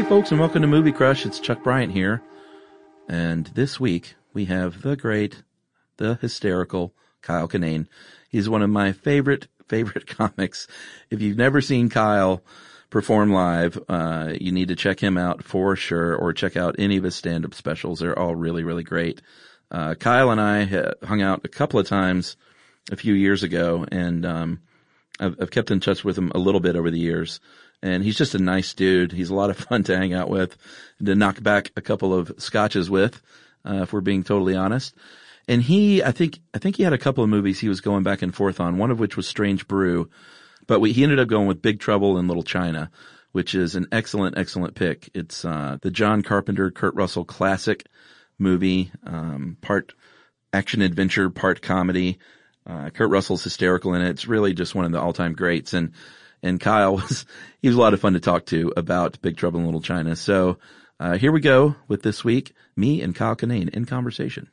Hey folks, and welcome to Movie Crush. It's Chuck Bryant here. And this week we have the great, the hysterical Kyle Kinane. He's one of my favorite comics. If you've never seen Kyle perform live, you need to check him out for sure, or check out any of his stand-up specials. They're all really, really great. Kyle and I hung out a couple of times a few years ago, and I've kept in touch with him a little bit over the years. And he's just a nice dude. He's a lot of fun to hang out with and to knock back a couple of scotches with, if we're being totally honest. And I think he had a couple of movies he was going back and forth on, one of which was Strange Brew. But he ended up going with Big Trouble in Little China, which is an excellent, excellent pick. It's the John Carpenter, Kurt Russell classic movie, part action adventure, part comedy. Kurt Russell's hysterical in it. It's really just one of the all-time greats. And Kyle he was a lot of fun to talk to about Big Trouble in Little China. So, here we go with this week, me and Kyle Kinane in conversation.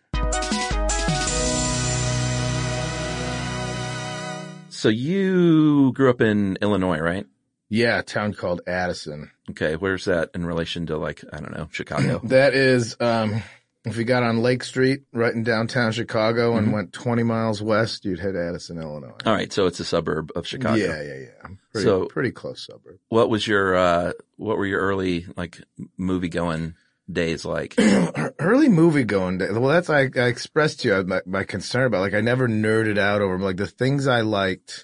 So you grew up in Illinois, right? Yeah, a town called Addison. Okay. Where's that in relation to, like, I don't know, Chicago? That is, if you got on Lake Street right in downtown Chicago and went 20 miles west, you'd hit Addison, Illinois. All right. So it's a suburb of Chicago. Yeah. Pretty close suburb. What were your early, like, movie going days like? Early movie going days. Well, that's, I expressed to you my concern about, like, I never nerded out over, like, the things I liked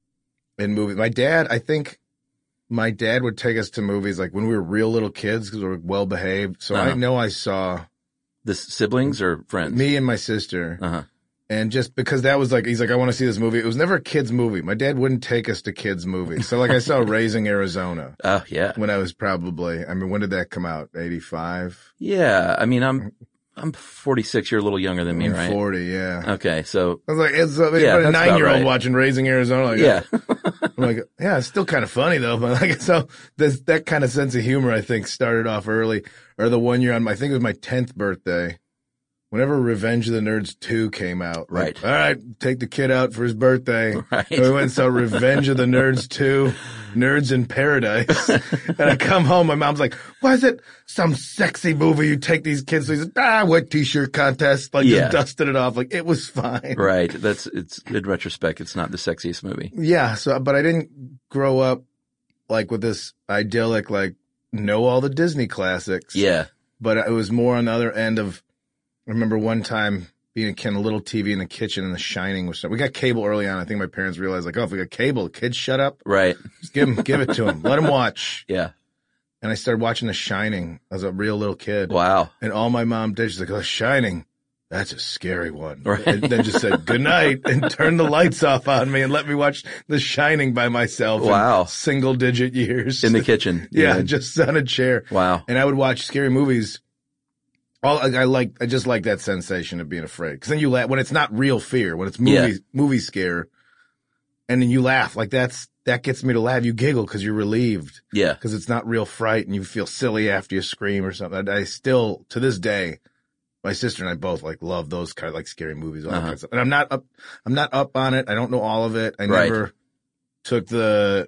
in movies. I think my dad would take us to movies, like, when we were real little kids because we were well behaved. So I know I saw. The siblings or friends? Me and my sister. Uh-huh. And just because that was like, he's like, I want to see this movie. It was never a kid's movie. My dad wouldn't take us to kids' movies. So like I saw Raising Arizona. Oh, yeah. When I was when did that come out? 85? Yeah. I mean, I'm 46. You're a little younger than me, right? I'm 40, yeah. Okay. So. I was like, it's a 9-year-old watching Raising Arizona. Like, yeah. I'm like, yeah, it's still kind of funny though. But like, so that kind of sense of humor, I think, started off early. Or the one year I think it was my 10th birthday. Whenever Revenge of the Nerds 2 came out. Right. Like, all right, take the kid out for his birthday. Right. So we went and saw Revenge of the Nerds 2, Nerds in Paradise. And I come home, my mom's like, why is it some sexy movie you take these kids to? He said, wet t-shirt contest. Like, just dusted it off. Like, it was fine. Right. It's in retrospect, it's not the sexiest movie. Yeah. But I didn't grow up, like, with this idyllic, like, know all the Disney classics. Yeah. But it was more on the other end of, I remember one time being a kid, a little TV in the kitchen, and The Shining was. We got cable early on. I think my parents realized, like, if we got cable, the kids shut up. Right. Just give it to them. Let them watch. Yeah. And I started watching The Shining as a real little kid. Wow. And all my mom did, she's like, The Shining, that's a scary one. Right. And then just said, good night, and turned the lights off on me and let me watch The Shining by myself. Wow. In single-digit years. In the kitchen. Yeah, just on a chair. Wow. And I would watch scary movies. I just like that sensation of being afraid. Cause then you laugh when it's not real fear, when it's movie scare. And then you laugh. Like that gets me to laugh. You giggle cause you're relieved. Yeah. Cause it's not real fright and you feel silly after you scream or something. I still, to this day, my sister and I both like love those kind of like scary movies. All that kind of stuff. And I'm not up on it. I don't know all of it. I never took the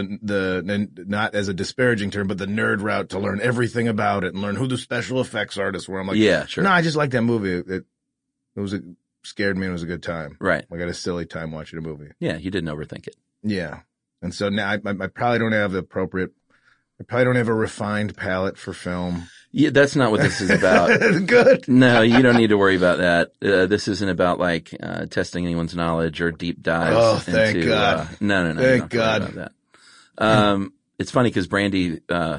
not as a disparaging term, but the nerd route to learn everything about it and learn who the special effects artists were. I'm like, yeah, sure. No, I just like that movie. It scared me and it was a good time. Right. I got a silly time watching a movie. Yeah. You didn't overthink it. Yeah. And so now I probably don't have I probably don't have a refined palate for film. Yeah, that's not what this is about. Good. No, you don't need to worry about that. This isn't about like testing anyone's knowledge or deep dives. Oh, thank God. No. Thank God. About that. It's funny because Brandy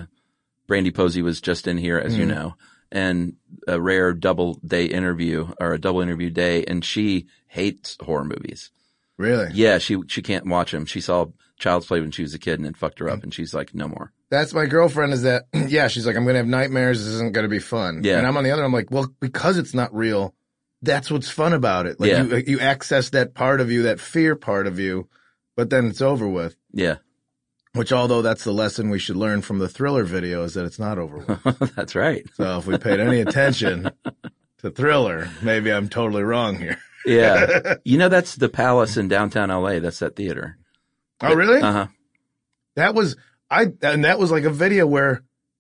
Posey was just in here, as you know, and a rare double interview day, and she hates horror movies. Really? Yeah, she can't watch them. She saw Child's Play when she was a kid and it fucked her up, and she's like, no more. That's my girlfriend is that, yeah, she's like, I'm going to have nightmares. This isn't going to be fun. Yeah. And I'm on the other, I'm like, well, because it's not real, that's what's fun about it. Like you access that part of you, that fear part of you, but then it's over with. Yeah. Which, although that's the lesson we should learn from the Thriller video, is that it's not over with. That's right. So if we paid any attention to Thriller, maybe I'm totally wrong here. Yeah. You know, that's the Palace in downtown LA. That's that theater. Oh, really? Uh-huh. That was like a video where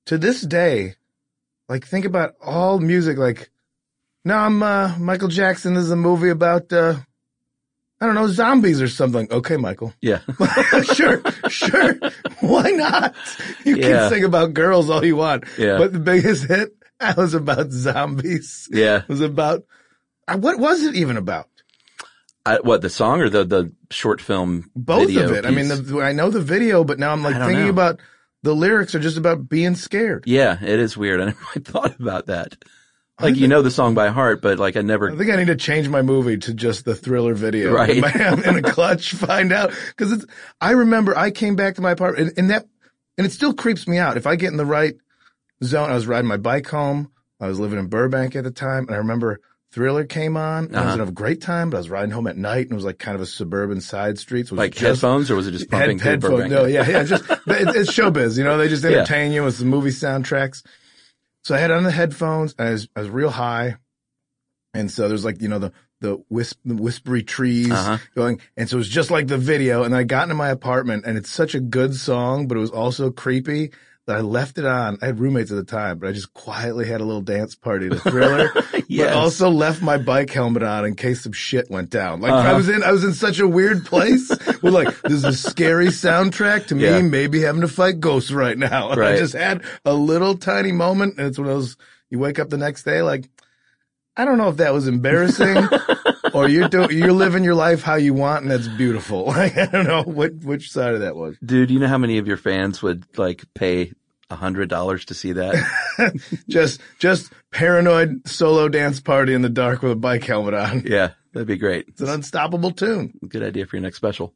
to this day, like think about all music. Like, no, I'm Michael Jackson. This is a movie about I don't know, zombies or something. Okay, Michael. Yeah. Sure. Why not? You can sing about girls all you want. Yeah. But the biggest hit was about zombies. Yeah. It was about, what was it even about? What, the song or the short film? Both video of it. piece? I mean, I know the video, but now I'm like thinking about the lyrics are just about being scared. Yeah, it is weird. I never quite thought about that. Like, you know the song by heart, but like I think I need to change my movie to just the Thriller video. Right. In a clutch, find out. Cause I remember I came back to my apartment and it still creeps me out. If I get in the right zone, I was riding my bike home. I was living in Burbank at the time. And I remember Thriller came on. And I was having a great time, but I was riding home at night and it was like kind of a suburban side street. So like headphones, or was it just pumping through Burbank? No, just, it's showbiz, you know, they just entertain you with some movie soundtracks. So I had on the headphones, and I was real high. And so there's like, you know, the whispery trees going. And so it was just like the video. And I got into my apartment and it's such a good song, but it was also creepy that I left it on. I had roommates at the time, but I just quietly had a little dance party to Thriller, but also left my bike helmet on in case some shit went down. Like I was in such a weird place with like, this is a scary soundtrack to me, maybe having to fight ghosts right now. And I just had a little tiny moment. And it's one of those, you wake up the next day, like, I don't know if that was embarrassing or you're living your life how you want and that's beautiful. Like, I don't know which side of that was. Dude, you know how many of your fans would like pay $100 to see that? just paranoid solo dance party in the dark with a bike helmet on. Yeah, that'd be great. It's an unstoppable tune. Good idea for your next special.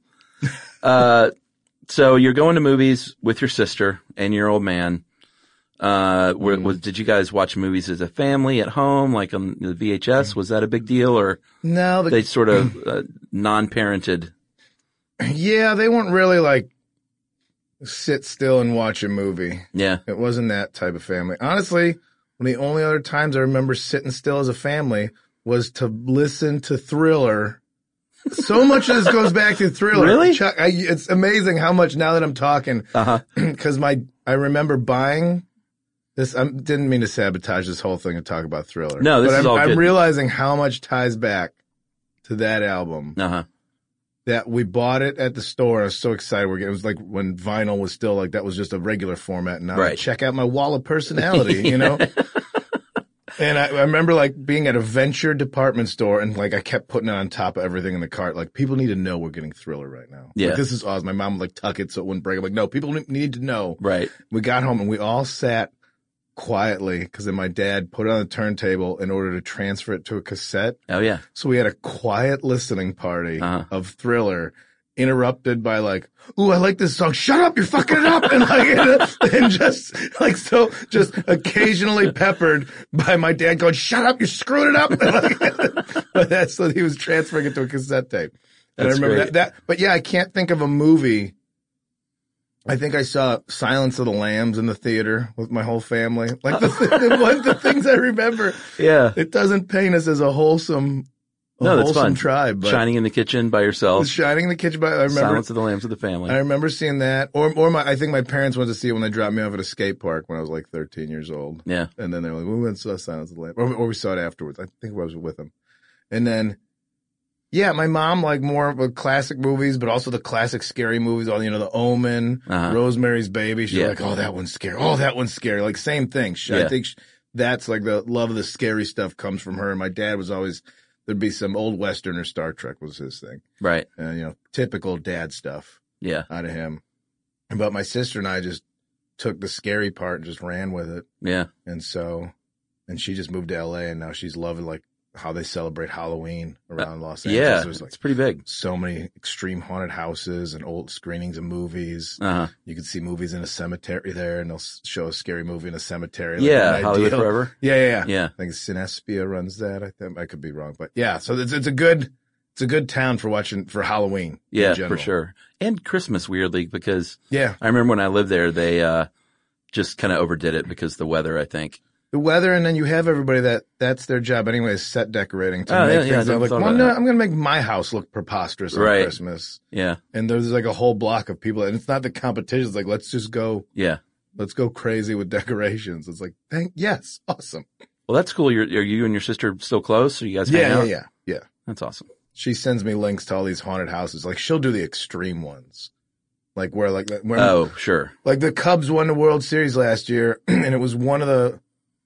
So you're going to movies with your sister and your old man. Did you guys watch movies as a family at home, like on the VHS? Was that a big deal, or no? They sort of non-parented? Yeah, they weren't really like sit still and watch a movie. Yeah, it wasn't that type of family. Honestly, one of the only other times I remember sitting still as a family was to listen to Thriller. So much of this goes back to Thriller. Really? Chuck, it's amazing how much now that I'm talking, because I remember buying. This, I didn't mean to sabotage this whole thing and talk about Thriller. No, this is all good. I'm realizing how much ties back to that album. That we bought it at the store. I was so excited. It was like when vinyl was still like, that was just a regular format. And now I check out my wall of personality, you know? And I remember like being at a Venture department store and like I kept putting it on top of everything in the cart. Like people need to know we're getting Thriller right now. Yeah. Like, this is awesome. My mom would like tuck it so it wouldn't break. I'm like, no, people need to know. Right. We got home and we all sat quietly because then my dad put it on the turntable in order to transfer it to a cassette. Oh yeah. So we had a quiet listening party of Thriller, interrupted by like, "Ooh, I like this song. Shut up, you're fucking it up," and like, and just like so, just occasionally peppered by my dad going, "Shut up, you're screwing it up." And like, but that's what he was transferring it to a cassette tape. And that's I remember great. that. But yeah, I can't think of a movie. I think I saw Silence of the Lambs in the theater with my whole family. Like the things I remember. Yeah. It doesn't paint us as a wholesome that's fun. Tribe. But Shining in the Kitchen by yourself. Shining in the Kitchen by, I remember. Silence of the Lambs with the family. I remember seeing that. I think my parents went to see it when they dropped me off at a skate park when I was like 13 years old. Yeah. And then they were like, we went and saw Silence of the Lambs. Or we saw it afterwards. I think I was with them. And then, yeah, my mom liked more of classic movies, but also the classic scary movies, all, you know, The Omen, Rosemary's Baby. She's like, oh, that one's scary. Oh, that one's scary. Like, same thing. I think that's like the love of the scary stuff comes from her. And my dad was always, there'd be some old Western or Star Trek was his thing. Right. And, you know, typical dad stuff. Yeah. Out of him. But my sister and I just took the scary part and just ran with it. Yeah. And she just moved to LA and now she's loving like how they celebrate Halloween around Los Angeles. Yeah, There's like it's pretty big. So many extreme haunted houses and old screenings of movies. You can see movies in a cemetery there, and they'll show a scary movie in a cemetery. Like Hollywood Forever. Yeah. I think Cinespia runs that. I could be wrong, but yeah. So it's a good town for Halloween. Yeah, for sure. And Christmas, weirdly, because I remember when I lived there, they just kind of overdid it because of the weather, I think. The weather, and then you have everybody that's their job anyway, is set decorating to make things. I'm like, I'm going to make my house look preposterous on Christmas. Yeah. And there's like a whole block of people, and it's not the competition. It's like, let's just go Let's go crazy with decorations. It's like, yes, awesome. Well, that's cool. Are you and your sister still close? Are you guys hang out? Yeah. That's awesome. She sends me links to all these haunted houses. Like she'll do the extreme ones. Like where oh, sure. Like the Cubs won the World Series last year and it was one of the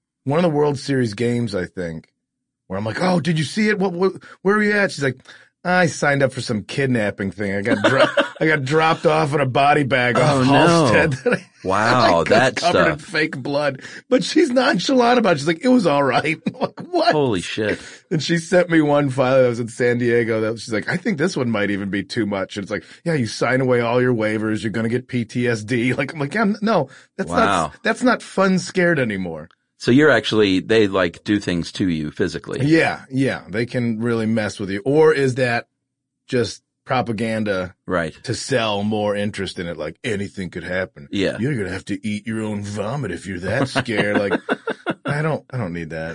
World Series games, I think, where I'm like, oh, did you see it? Where were you at? She's like, I signed up for some kidnapping thing. I got dropped off in a body bag off Halstead. No. Wow, that's covered in fake blood. But she's nonchalant about it. She's like, it was all right. I'm like, what? Holy shit. And she sent me one file that was in San Diego. She's like, I think this one might even be too much. And it's like, yeah, you sign away all your waivers. You're going to get PTSD. Like, I'm like, yeah, no, that's not fun scared anymore. So you're actually, they like do things to you physically. Yeah. They can really mess with you. Or is that just propaganda to sell more interest in it? Like anything could happen. Yeah. You're going to have to eat your own vomit if you're that scared. Like, I don't need that.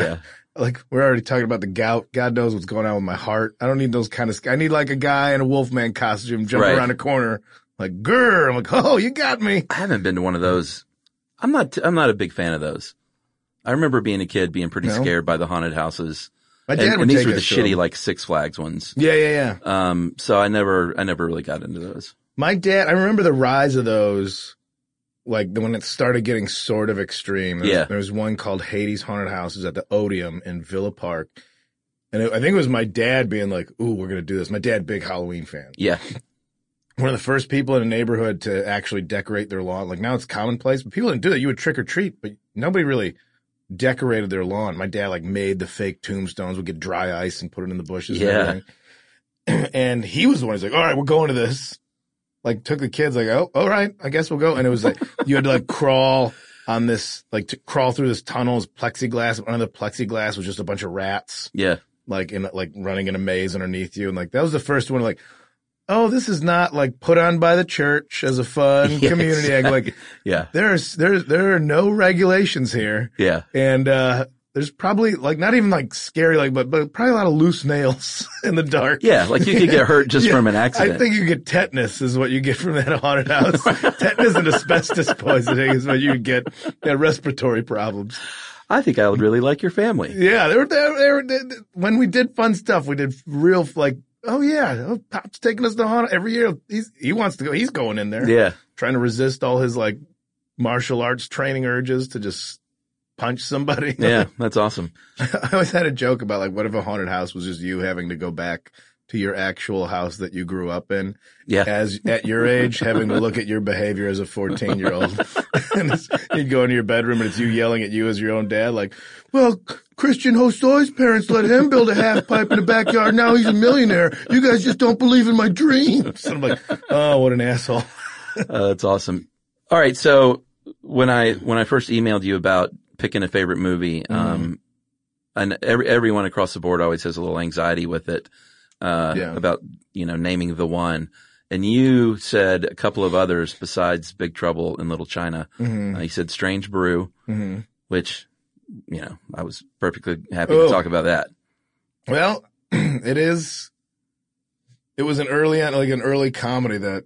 Like we're already talking about the gout. God knows what's going on with my heart. I don't need those kind of, I need like a guy in a Wolfman costume jumping around a corner like, grrr. I'm like, oh, you got me. I haven't been to one of those. I'm not a big fan of those. I remember being a kid being pretty scared by the haunted houses. My dad would and these take were the us to shitty them. like Six Flags ones. Yeah. So I never really got into those. My dad, I remember the rise of those, like when it started getting sort of extreme. There was one called Hades Haunted Houses at the Odeum in Villa Park. And I think it was my dad being like, ooh, we're going to do this. My dad, big Halloween fan. Yeah. One of the first people in a neighborhood to actually decorate their lawn. Like now it's commonplace, but people didn't do that. You would trick or treat, but nobody really decorated their lawn. My dad like made the fake tombstones, would get dry ice and put it in the bushes. And everything. And he was the one who's like, all right, we're going to this. Like took the kids like, oh, all right, I guess we'll go. And it was like, you had to like crawl on this, like to crawl through this tunnel's plexiglass. Under the plexiglass was just a bunch of rats. Yeah. Like running in a maze underneath you. And like, that was the first one like, oh, this is not like put on by the church as a fun community act. Like, there are no regulations here. Yeah. And, there's probably like not even like scary, like, but probably a lot of loose nails in the dark. Yeah. Like you could get hurt just from an accident. I think you get tetanus is what you get from that haunted house. Tetanus and asbestos poisoning is what you get. Yeah, respiratory problems. I think I would really like your family. Yeah. They were when we did fun stuff, we did real like, oh yeah, Pop's taking us to haunted every year. He wants to go. He's going in there. Yeah. Trying to resist all his like martial arts training urges to just punch somebody. Yeah, that's awesome. I always had a joke about like, what if a haunted house was just you having to go back to your actual house that you grew up in? Yeah. As at your age, having to look at your behavior as a 14-year-old. And you'd go into your bedroom and it's you yelling at you as your own dad, like, well, Christian Hosoi parents let him build a half pipe in the backyard. Now he's a millionaire. You guys just don't believe in my dreams. And I'm like, oh, what an asshole. That's awesome. All right. So when I first emailed you about picking a favorite movie, and everyone across the board always has a little anxiety with it, about, naming the one. And you said a couple of others besides Big Trouble in Little China. You said Strange Brew, which, I was perfectly happy to talk about that. Well, it was an early comedy that,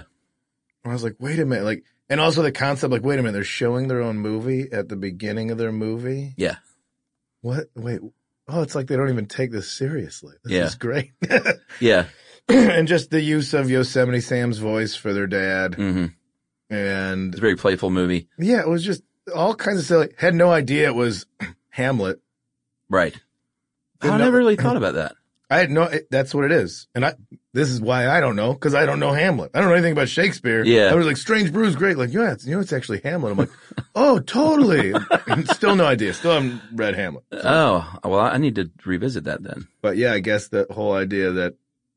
I was like, wait a minute, like, and also the concept, like, wait a minute, they're showing their own movie at the beginning of their movie? Yeah. What? Wait. Oh, it's like they don't even take this seriously. This is great. Yeah. And just the use of Yosemite Sam's voice for their dad. Mm-hmm. And it's a very playful movie. Yeah, it was just all kinds of silly. Had no idea it was Hamlet. Right. I never really thought about that. I had that's what it is. And this is why I don't know, because I don't know Hamlet. I don't know anything about Shakespeare. Yeah. I was like, Strange Brew's great. Like, it's actually Hamlet. I'm like, oh, totally. Still no idea. Still haven't read Hamlet. So. Oh, well, I need to revisit that then. But yeah, I guess the whole idea that,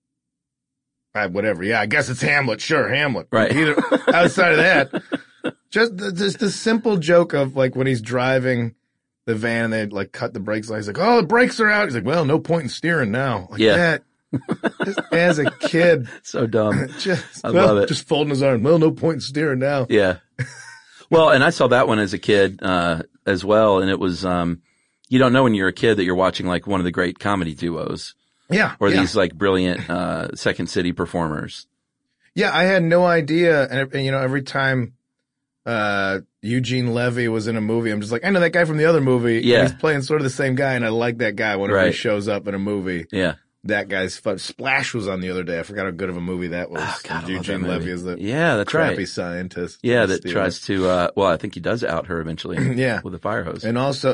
whatever. Yeah, I guess it's Hamlet. Sure, Hamlet. Right. Either outside of that, just the simple joke of like when he's driving the van and they like cut the brakes. He's like, oh, the brakes are out. He's like, well, no point in steering now. Like that. Just as a kid. So dumb. I love it. Just folding his arms. Well, no point in steering now. Yeah. Well, and I saw that one as a kid, as well. And it was, you don't know when you're a kid that you're watching like one of the great comedy duos. Yeah. Or these like brilliant, Second City performers. Yeah. I had no idea. And every time Eugene Levy was in a movie. I'm just like, I know that guy from the other movie. Yeah. And he's playing sort of the same guy, and I like that guy whenever he shows up in a movie. Yeah. That guy's fun. Splash was on the other day. I forgot how good of a movie that was. Oh, God, Eugene Levy is the that's crappy right. scientist. Yeah, that tries to, well, I think he does out her eventually yeah. with a fire hose. And also,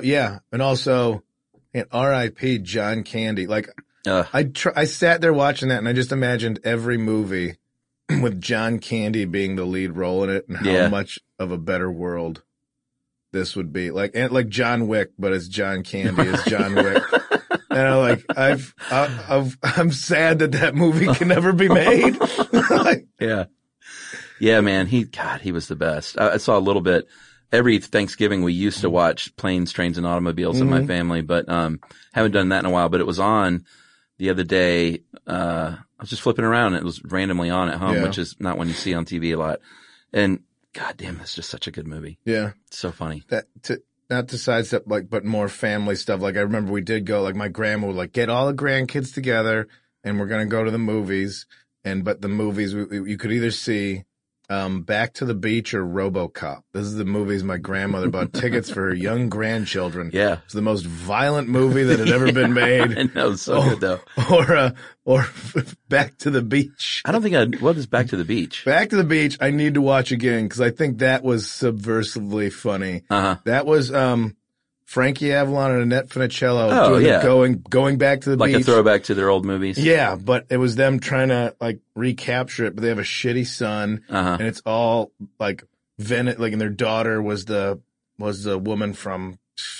R.I.P. John Candy. Like, I sat there watching that and I just imagined every movie with John Candy being the lead role in it and how much of a better world this would be. Like John Wick, but it's John Candy as John Wick. And I'm sad that movie can never be made. Yeah, man. He was the best. I saw a little bit. Every Thanksgiving we used to watch Planes, Trains, and Automobiles in my family, but haven't done that in a while. But it was on the other day. I was just flipping around and it was randomly on at home, which is not one you see on TV a lot. And God damn, it's just such a good movie. Yeah. It's so funny. Not to sidestep, but more family stuff. Like I remember we did go, my grandma would get all the grandkids together and we're going to go to the movies. But the movies you could either see, Back to the Beach or RoboCop. This is the movies my grandmother bought tickets for her young grandchildren. Yeah. It's the most violent movie that had ever been made. I know, it's so good though. Or Back to the Beach. I don't think what is Back to the Beach? Back to the Beach, I need to watch again because I think that was subversively funny. Uh-huh. That was, Frankie Avalon and Annette Funicello going back to the beach. Like a throwback to their old movies. Yeah, but it was them trying to recapture it, but they have a shitty son and it's all and their daughter was the woman from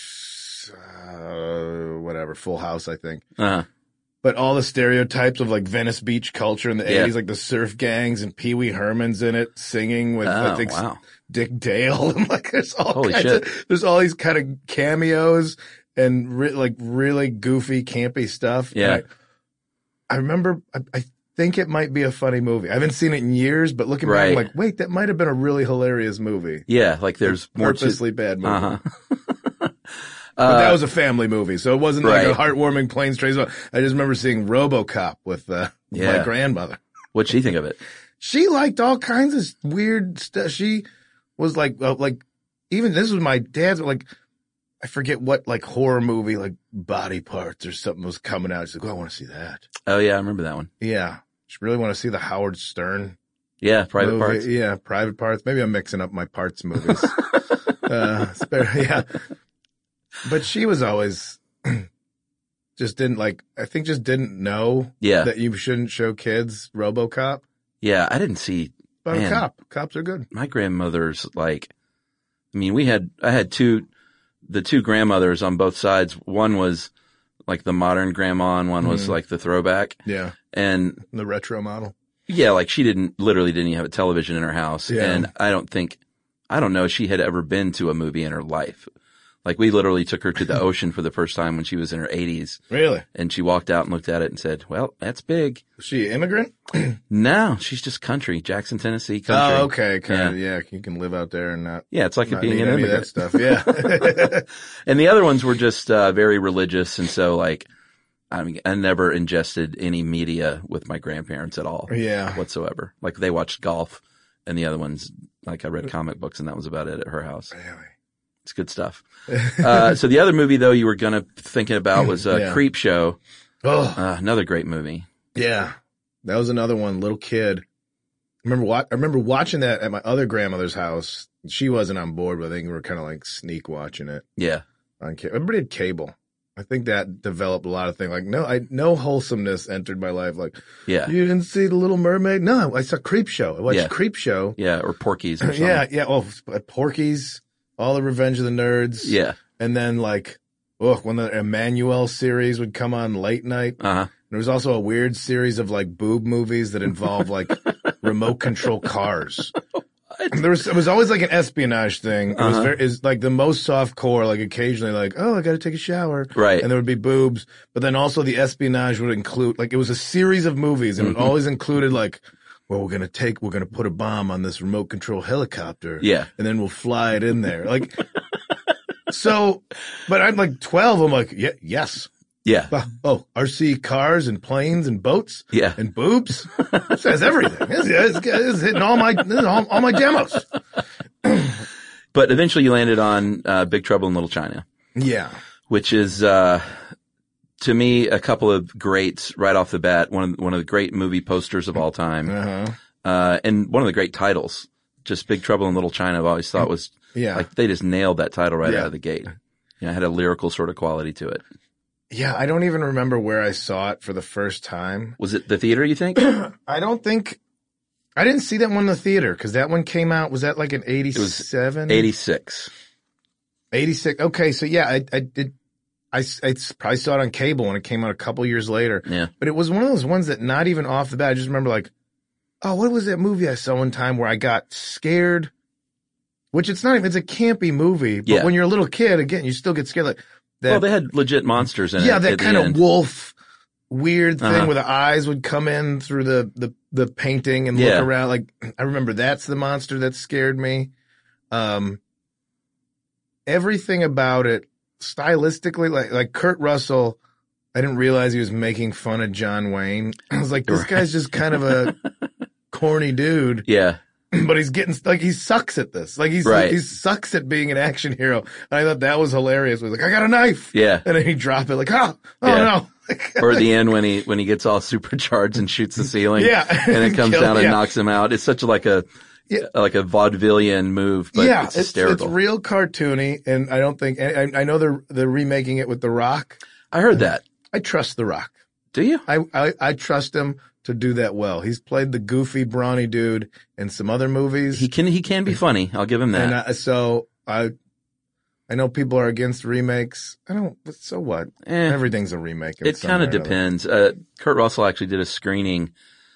Full House, I think. Uh-huh. But all the stereotypes of Venice Beach culture in the 80s, like the surf gangs and Pee Wee Herman's in it singing with Dick Dale and there's all there's all these kind of cameos and really goofy, campy stuff. Yeah. I remember, I think it might be a funny movie. I haven't seen it in years, but looking back, I'm like, wait, that might have been a really hilarious movie. Yeah, there's more purposely bad movie. Uh-huh. But that was a family movie, so it wasn't a heartwarming Planes, Trains. I just remember seeing RoboCop with my grandmother. What'd she think of it? She liked all kinds of weird stuff. She was even this was my dad's, I forget what, horror movie, Body Parts or something was coming out. She's like, oh, I want to see that. Oh, yeah, I remember that one. Yeah. She really want to see the Howard Stern. Yeah, Private Parts. Yeah, Private Parts. Maybe I'm mixing up my Parts movies. Yeah. But she was always just didn't know that you shouldn't show kids RoboCop. Yeah, I didn't see. But a cop. Cops are good. My grandmother's I had the two grandmothers on both sides. One was the modern grandma and one was the throwback. Yeah. And the retro model. Yeah, she literally didn't even have a television in her house. Yeah. And I don't know she had ever been to a movie in her life. We literally took her to the ocean for the first time when she was in her 80s. Really? And she walked out and looked at it and said, well, that's big. Was she an immigrant? No, she's just country. Jackson, Tennessee country. Oh, okay. Yeah, you can live out there and not. Yeah, it's like it being an immigrant. That stuff, yeah. And the other ones were just very religious. And so, I never ingested any media with my grandparents at all. Yeah. Whatsoever. They watched golf and the other ones, I read comic books and that was about it at her house. Really? It's good stuff. So the other movie though you were thinking about was Creep Show. Oh, another great movie. Yeah, that was another one. Little kid. I remember watching that at my other grandmother's house. She wasn't on board, but I think we were kind of sneak watching it. Yeah, on cable. Everybody had cable. I think that developed a lot of things. No wholesomeness entered my life. Yeah, you didn't see The Little Mermaid? No, I saw Creep Show. I watched Creep Show. Yeah, or Porky's or something. Yeah. Oh, Porky's. All the Revenge of the Nerds. Yeah. And then when the Emmanuel series would come on late night. Uh-huh. There was also a weird series of boob movies that involve remote control cars. It was always an espionage thing. It was the most soft core, occasionally oh, I gotta take a shower. Right. And there would be boobs. But then also the espionage would include, it was a series of movies and it always included well, we're gonna put a bomb on this remote control helicopter. Yeah. And then we'll fly it in there. But I'm 12. I'm yes. Yeah. Oh, RC cars and planes and boats. Yeah. And boobs. It says everything. It's hitting all my demos. But eventually you landed on Big Trouble in Little China, Yeah. which is to me a couple of greats right off the bat. One of the great movie posters of all time, and one of the great titles. Just Big Trouble in Little China, I've always thought was like they just nailed that title right out of the gate. It had a lyrical sort of quality to it. Yeah, I don't even remember where I saw it for the first time. Was it the theater, you think? I didn't see that one in the theater because that one came out, was that like in 87? 86. 86. Okay, so yeah, I did. I probably saw it on cable when it came out a couple years later. Yeah. But it was one of those ones that not even off the bat, I just remember like, oh, what was that movie I saw one time where I got scared? Which it's not even, it's a campy movie, but when you're a little kid, again, you still get scared. Like that, well, they had legit monsters in it. Yeah, that kind of wolf weird thing where the eyes would come in through the painting and look around. Like, I remember that's the monster that scared me. Everything about it, stylistically, like Kurt Russell, I didn't realize he was making fun of John Wayne. I was like, this guy's just kind of a corny dude. Yeah. But he's getting, like, he sucks at this. Like, he sucks at being an action hero. And I thought that was hilarious. He was like, I got a knife. Yeah. And then he dropped it like, oh no. Or at the end when he gets all supercharged and shoots the ceiling. Yeah. And it comes down and knocks him out. It's such like a vaudevillian move, but it's hysterical. It's real cartoony. And I don't think, I know they're remaking it with The Rock. I heard that. I trust The Rock. Do you? I trust him to do that well. He's played the goofy, brawny dude in some other movies. He can be funny. I'll give him that. And so I know people are against remakes. So what? Everything's a remake. It kind of depends. Kurt Russell actually did a screening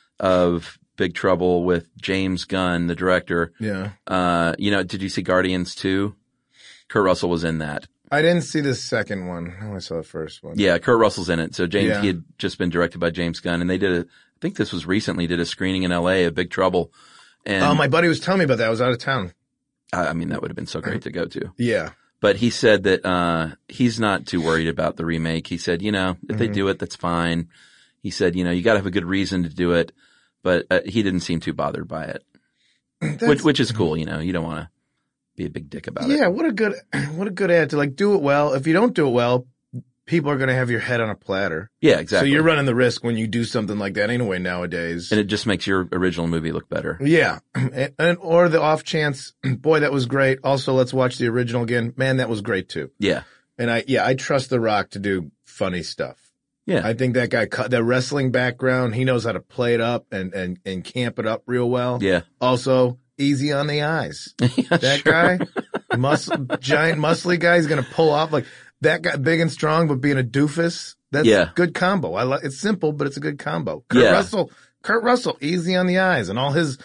of Big Trouble with James Gunn, the director. Yeah. Did you see Guardians 2? Kurt Russell was in that. I didn't see the second one. I only saw the first one. Yeah, Kurt Russell's in it. So he had just been directed by James Gunn, and they I think this was recently, did a screening in LA of Big Trouble. And my buddy was telling me about that. I was out of town. I mean, that would have been so great to go to. Yeah. But he said that, he's not too worried about the remake. He said, if they do it, that's fine. He said, you gotta have a good reason to do it. But, he didn't seem too bothered by it. Which is cool, you don't want to be a big dick about it. Yeah, what a good ad to like do it well. If you don't do it well, people are going to have your head on a platter. Yeah, exactly. So you're running the risk when you do something like that anyway nowadays. And it just makes your original movie look better. Yeah. Or the off chance, boy, that was great. Also, let's watch the original again. Man, that was great too. Yeah. And I trust The Rock to do funny stuff. Yeah. I think that guy, that wrestling background, he knows how to play it up and camp it up real well. Yeah. Also, easy on the eyes. That guy, giant muscly guy, he's going to pull off like that guy, big and strong, but being a doofus. That's a good combo. It's simple, but it's a good combo. Kurt Russell, easy on the eyes, and all his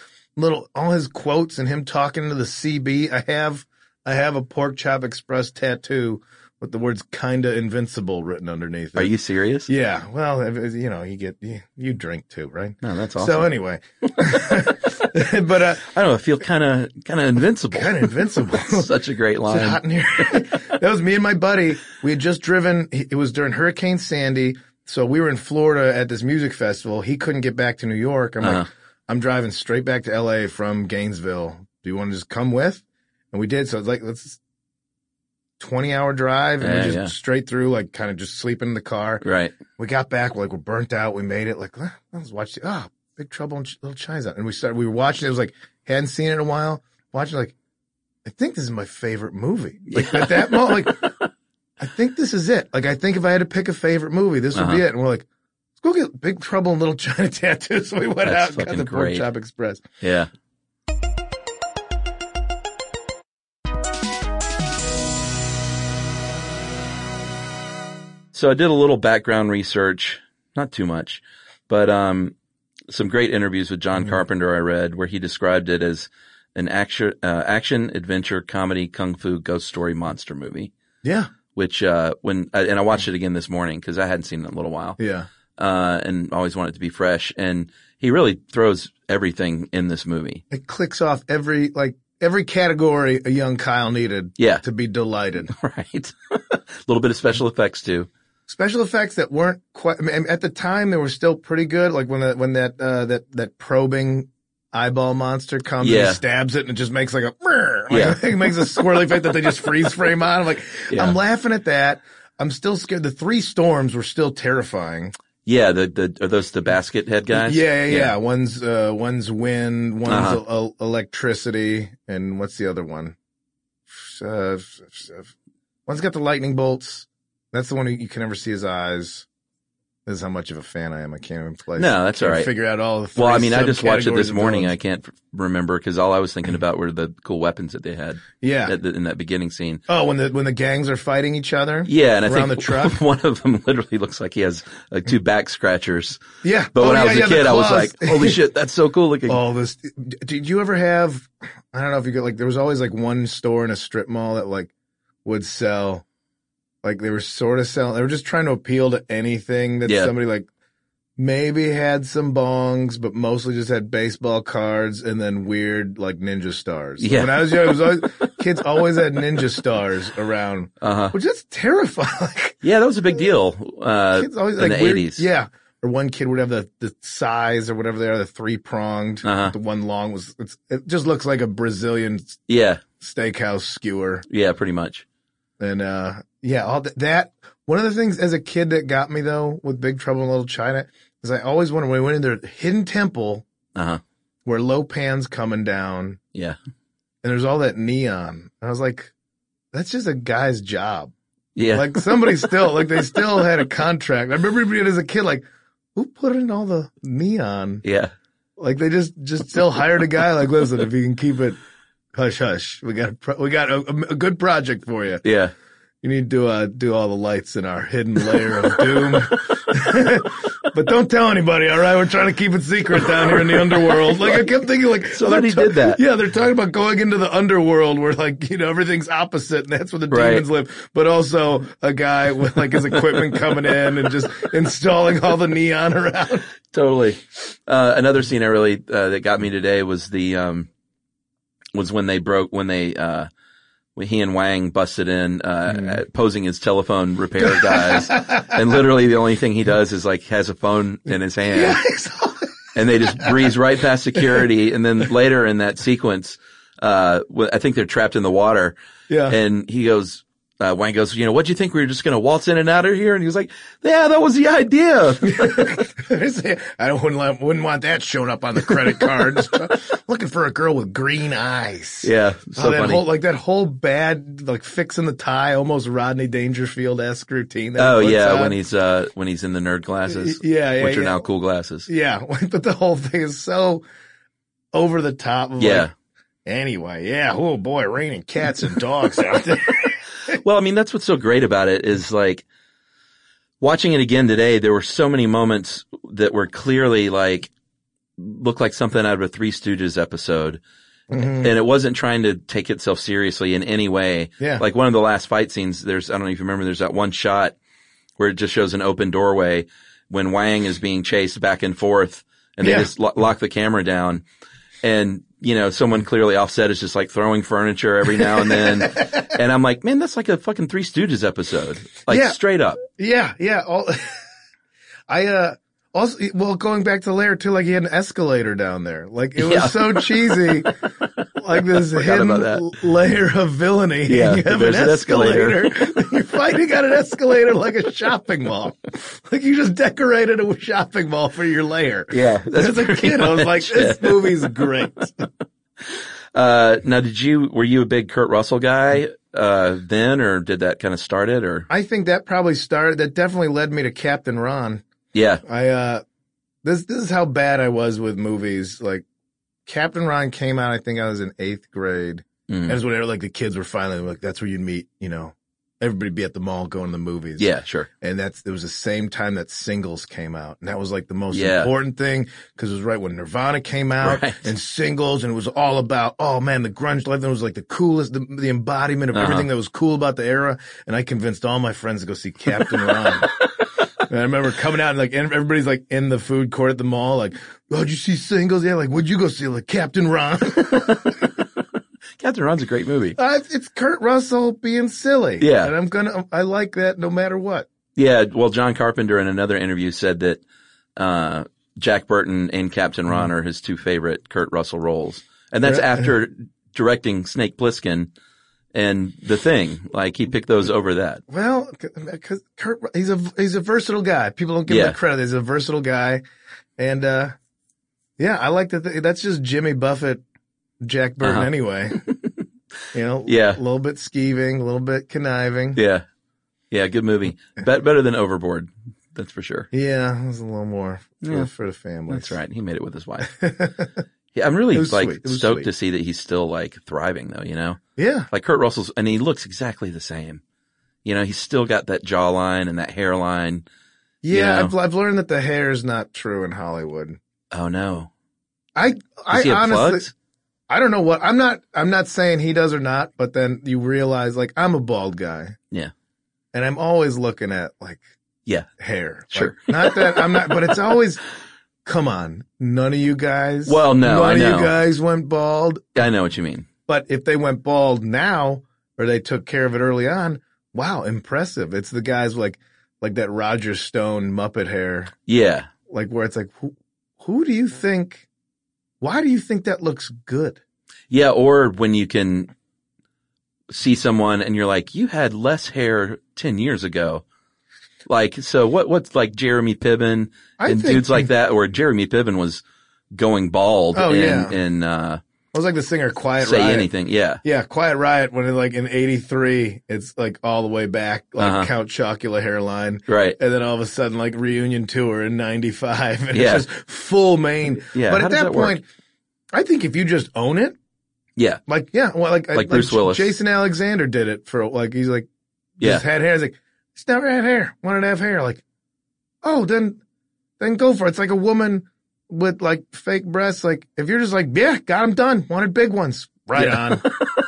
quotes and him talking to the CB. I have a Pork Chop Express tattoo with the words "kinda invincible" written underneath it. Are you serious? Yeah. Well, you drink too, right? No, that's awesome. So anyway, but I don't know. I feel kind of invincible. Kind of invincible. Such a great line. It's hot in here. That was me and my buddy. We had just driven. It was during Hurricane Sandy, so we were in Florida at this music festival. He couldn't get back to New York. I'm like, I'm driving straight back to LA from Gainesville. Do you want to just come with? And we did. So it's like, let's 20-hour drive and we just straight through, like kind of just sleeping in the car. Right. We got back, we're burnt out. We made it. Like, let's watch Big Trouble in Little China. And we were watching it. It was like, hadn't seen it in a while. Watching like, I think this is my favorite movie. Like at that moment, like, I think this is it. Like, I think if I had to pick a favorite movie, this would be it. And we're like, let's go get Big Trouble in Little China tattoo. So we went out and got the Pork Chop Express. Yeah. So I did a little background research, not too much, but some great interviews with John Carpenter I read where he described it as an action adventure comedy kung fu ghost story monster movie. Yeah. Which I watched it again this morning because I hadn't seen it in a little while. Yeah. And always want it to be fresh. And he really throws everything in this movie. It clicks off every category a young Kyle needed to be delighted. Right. A little bit of special effects too. Special effects that weren't quite, I mean, at the time they were still pretty good. Like when that probing eyeball monster comes Yeah. and he stabs it and it just makes like a, it makes a squirrely face that they just freeze frame on. I'm like, I'm laughing at that. I'm still scared. The three storms were still terrifying. Yeah, are those the basket head guys? Yeah. One's wind, one's electricity, and what's the other one? One's got the lightning bolts. That's the one you can never see his eyes. This is how much of a fan I am. I can't even play. No, that's all right. Figure out all the three. Well, I mean, I just watched it this subcategories of morning. villains. I can't remember because all I was thinking about were the cool weapons that they had. Yeah. In that beginning scene. Oh, when the gangs are fighting each other. Yeah, and I around think the truck. one of them literally looks like he has like two back scratchers. Yeah. But when I was a kid, the I was claws. like, holy shit, that's so cool looking. All this. Did you ever have? I don't know if you could. Like, there was always like one store in a strip mall that like would sell. Like they were sort of selling. They were just trying to appeal to anything that somebody like. Maybe had some bongs, but mostly just had baseball cards and then weird like ninja stars. Yeah. When I was young, it was always, kids always had ninja stars around, which is terrifying. Yeah, that was a big deal. Kids always, in like, the weird, 80s. Yeah. Or one kid would have the size or whatever they are, the three pronged. The one long it just looks like a Brazilian steakhouse skewer. Yeah, pretty much. And, all that. One of the things as a kid that got me though with Big Trouble in Little China is I always wondered when we went in their hidden temple where Lopan's coming down. Yeah. And there's all that neon. I was like, that's just a guy's job. Yeah. Like somebody still, like they still had a contract. I remember being as a kid, like, who put in all the neon? Yeah. Like they just still hired a guy like, listen, if you can keep it hush hush, we got a good project for you. Yeah. You need to do all the lights in our hidden layer of doom. But don't tell anybody, all right? We're trying to keep it secret down here in the underworld. Like I kept thinking like somebody did that. Yeah, they're talking about going into the underworld where like, everything's opposite and that's where the demons live. But also a guy with like his equipment coming in and just installing all the neon around. Totally. Another scene I really that got me today was when he and Wang busted in, posing as telephone repair guys. And literally the only thing he does is like has a phone in his hand. Yeah, exactly. And they just breeze right past security. And then later in that sequence, I think they're trapped in the water. Yeah. And he goes, Wang goes, what'd you think we were just going to waltz in and out of here? And he was like, yeah, that was the idea. I wouldn't want that showing up on the credit card. Looking for a girl with green eyes. Yeah. So funny. That whole bad, like fixing the tie, almost Rodney Dangerfield-esque routine. When he's in the nerd glasses. Which are now cool glasses. Yeah. But the whole thing is so over the top. Anyway. Oh boy, raining cats and dogs out there. Well, I mean, that's what's so great about it is like watching it again today. There were so many moments that were clearly like looked like something out of a Three Stooges episode. And it wasn't trying to take itself seriously in any way. Yeah. Like one of the last fight scenes, I don't know if you remember, there's that one shot where it just shows an open doorway when Wang is being chased back and forth and they just lock the camera down. And, someone clearly offset is just like throwing furniture every now and then. And I'm like, man, that's like a fucking Three Stooges episode. Like straight up. Yeah. Also, going back to the lair too, like he had an escalator down there. Like it was so cheesy. Like this hidden layer of villainy. Yeah. You have an escalator. You're fighting on an escalator like a shopping mall. Like you just decorated a shopping mall for your lair. Yeah. As a kid, I was like, this movie's great. Now were you a big Kurt Russell guy, then, or did that kind of start it, or? I think that that definitely led me to Captain Ron. Yeah. This is how bad I was with movies. Like Captain Ron came out, I think I was in 8th grade. And it was whenever like the kids were finally like, that's where you'd meet, everybody be at the mall going to the movies. Yeah, sure. And it was the same time that Singles came out. And that was like the most important thing because it was right when Nirvana came out and Singles, and it was all about, oh man, the grunge life. That was like the coolest, the embodiment of everything that was cool about the era. And I convinced all my friends to go see Captain Ron. And I remember coming out and like everybody's like in the food court at the mall, like, oh, did you see Singles? Yeah, like, would you go see like Captain Ron? Captain Ron's a great movie. It's Kurt Russell being silly. Yeah. And I like that no matter what. Yeah. Well, John Carpenter in another interview said that, Jack Burton and Captain Ron are his two favorite Kurt Russell roles. And that's after directing Snake Plissken and The Thing. Like, he picked those over that. Well, cause Kurt, he's a versatile guy. People don't give him the credit. He's a versatile guy. And, yeah, I like that. That's just Jimmy Buffett, Jack Burton anyway. You know, a little bit skeeving, a little bit conniving. Yeah. Yeah, good movie. Better than Overboard. That's for sure. Yeah, it was a little more for the family. That's right. He made it with his wife. Yeah, I'm really stoked to see that he's still like thriving though, you know? Yeah. Like Kurt Russell's, and he looks exactly the same. You know, he's still got that jawline and that hairline. Yeah, you know? I've learned that the hair is not true in Hollywood. Oh no. I honestly, plugs? I don't know what, I'm not saying he does or not, but then you realize like I'm a bald guy. Yeah. And I'm always looking at like, hair. Sure. Like, not that I'm not, but it's always, come on, none of you guys. Well, no, none of you guys went bald. I know what you mean. But if they went bald now, or they took care of it early on, wow, impressive. It's the guys like that Roger Stone Muppet hair. Yeah. Like where it's like, who do you think, why do you think that looks good? Yeah. Or when you can see someone and you're like, you had less hair 10 years ago. Like, so what's like Jeremy Piven and dudes like that, or Jeremy Piven was going bald and I was like the singer Quiet Say Riot. Anything. Yeah. Yeah. Quiet Riot when like in 83, it's like all the way back, like Count Chocula hairline. Right. And then all of a sudden like reunion tour in 95 and it's just full mane. Yeah. But at that point, I think if you just own it. Yeah. Like, like Bruce Willis. Jason Alexander did it for like, he's like, just had hair. He's like, he's never had hair. Wanted to have hair. Like, oh, then go for it. It's like a woman with like fake breasts. Like, if you're just like, yeah, got them done. Wanted big ones. Right on.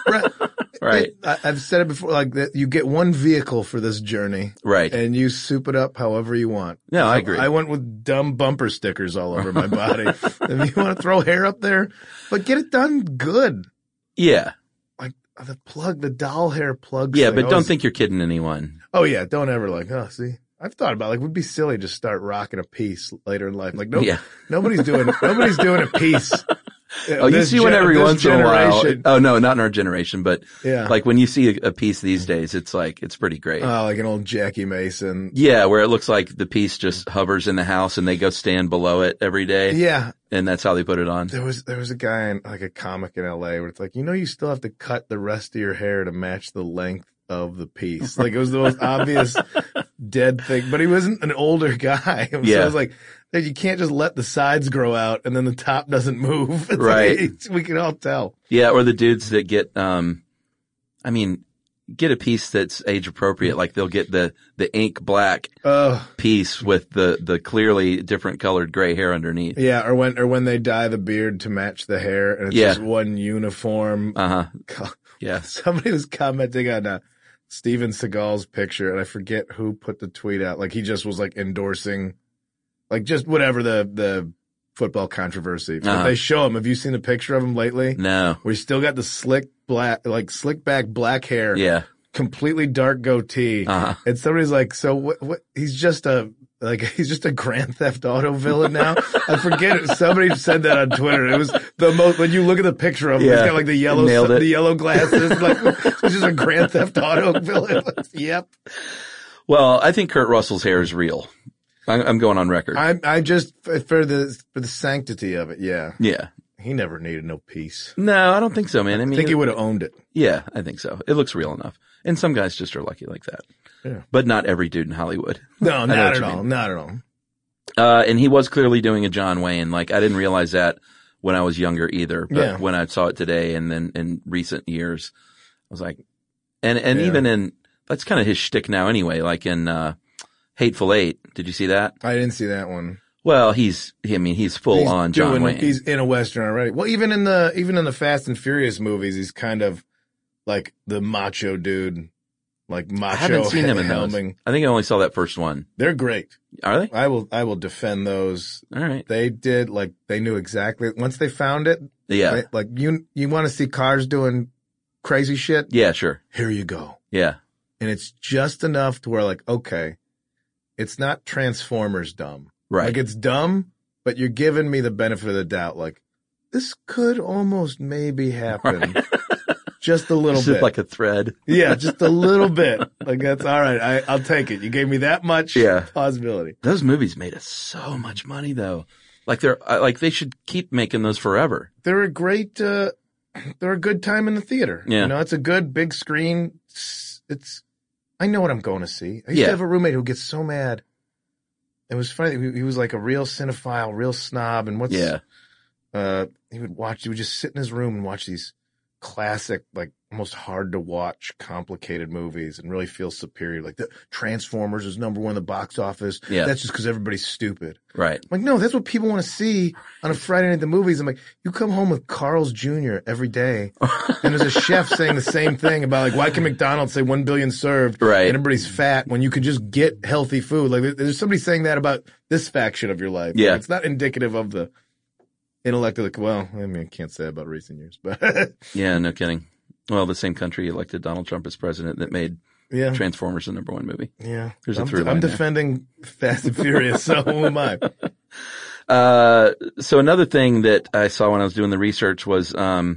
Right. I've said it before, like that you get one vehicle for this journey. Right. And you soup it up however you want. No, I agree. I went with dumb bumper stickers all over my body. If you want to throw hair up there, but get it done good. Yeah. Like the doll hair plug. Yeah, but don't think you're kidding anyone. Oh yeah. Don't ever like, oh, see, I've thought about like, it would be silly to start rocking a piece later in life. Like, nobody's doing a piece. Oh, you see one every once in a while. Oh no, not in our generation, but like when you see a piece these days, it's like, it's pretty great. Oh, like an old Jackie Mason. Yeah, where it looks like the piece just hovers in the house and they go stand below it every day. Yeah. And that's how they put it on. There was a guy in like a comic in LA where it's like, you still have to cut the rest of your hair to match the length of the piece. Like it was the most obvious dead thing, but he wasn't an older guy. So it was like, you can't just let the sides grow out and then the top doesn't move. It's right. Like, we can all tell. Yeah. Or the dudes that get, get a piece that's age appropriate. Like they'll get the ink black piece with the clearly different colored gray hair underneath. Yeah. Or when they dye the beard to match the hair and it's just one uniform. Yeah. Somebody was commenting on, Steven Seagal's picture and I forget who put the tweet out. Like he just was like endorsing, like just whatever the football controversy. But they show him. Have you seen a picture of him lately? No. Where he's still got the slick back black hair. Yeah. Completely dark goatee. And somebody's like, so what, he's just a Grand Theft Auto villain now. I forget it. Somebody said that on Twitter. It was the most, when you look at the picture of him, he's got like the yellow glasses. Like, he's just a Grand Theft Auto villain. Yep. Well, I think Kurt Russell's hair is real. I'm going on record. I just, for the sanctity of it. Yeah. Yeah. He never needed no peace. No, I don't think so, man. I think he would have owned it. Yeah, I think so. It looks real enough. And some guys just are lucky like that. Yeah. But not every dude in Hollywood. No, not at all. Not at all. And he was clearly doing a John Wayne. Like, I didn't realize that when I was younger either. But when I saw it today and then in recent years, I was like, and even in, that's kind of his shtick now anyway, like in, Hateful Eight. Did you see that? I didn't see that one. Well, he's full on John Wayne. He's in a Western already. Well, even in the Fast and Furious movies, he's kind of like the macho dude, like macho. I haven't seen him in those. I think I only saw that first one. They're great. Are they? I will defend those. All right. They did, like, they knew exactly, once they found it. Yeah. Like, you want to see cars doing crazy shit? Yeah, sure. Here you go. Yeah. And it's just enough to where, like, okay, it's not Transformers dumb. Right. Like, it's dumb, but you're giving me the benefit of the doubt. Like, this could almost maybe happen. Right. Just a little bit. Like a thread. Yeah, just a little bit. Like, that's all right. I'll take it. You gave me that much possibility. Those movies made us so much money, though. Like, they should keep making those forever. They're a great, they're a good time in the theater. Yeah. You know, it's a good big screen. I know what I'm going to see. I used to have a roommate who gets so mad. It was funny. He was like a real cinephile, real snob. And he would just sit in his room and watch these classic, like almost hard to watch, complicated movies and really feel superior. Like the Transformers is #1 in the box office. Yeah. That's just because everybody's stupid. Right. I'm like, no, that's what people want to see on a Friday night at the movies. I'm like, you come home with Carl's Jr. every day and there's a chef saying the same thing about like, why can McDonald's say 1 billion served right. and everybody's fat when you could just get healthy food? Like there's somebody saying that about this faction of your life. Yeah. Like, it's not indicative of the intellect of the, well, I mean, I can't say that about recent years, but. Yeah, no kidding. Well, the same country elected Donald Trump as president that made Transformers the #1 movie. Yeah. There's a through line I'm defending Fast and Furious, so who am I? So another thing that I saw when I was doing the research was,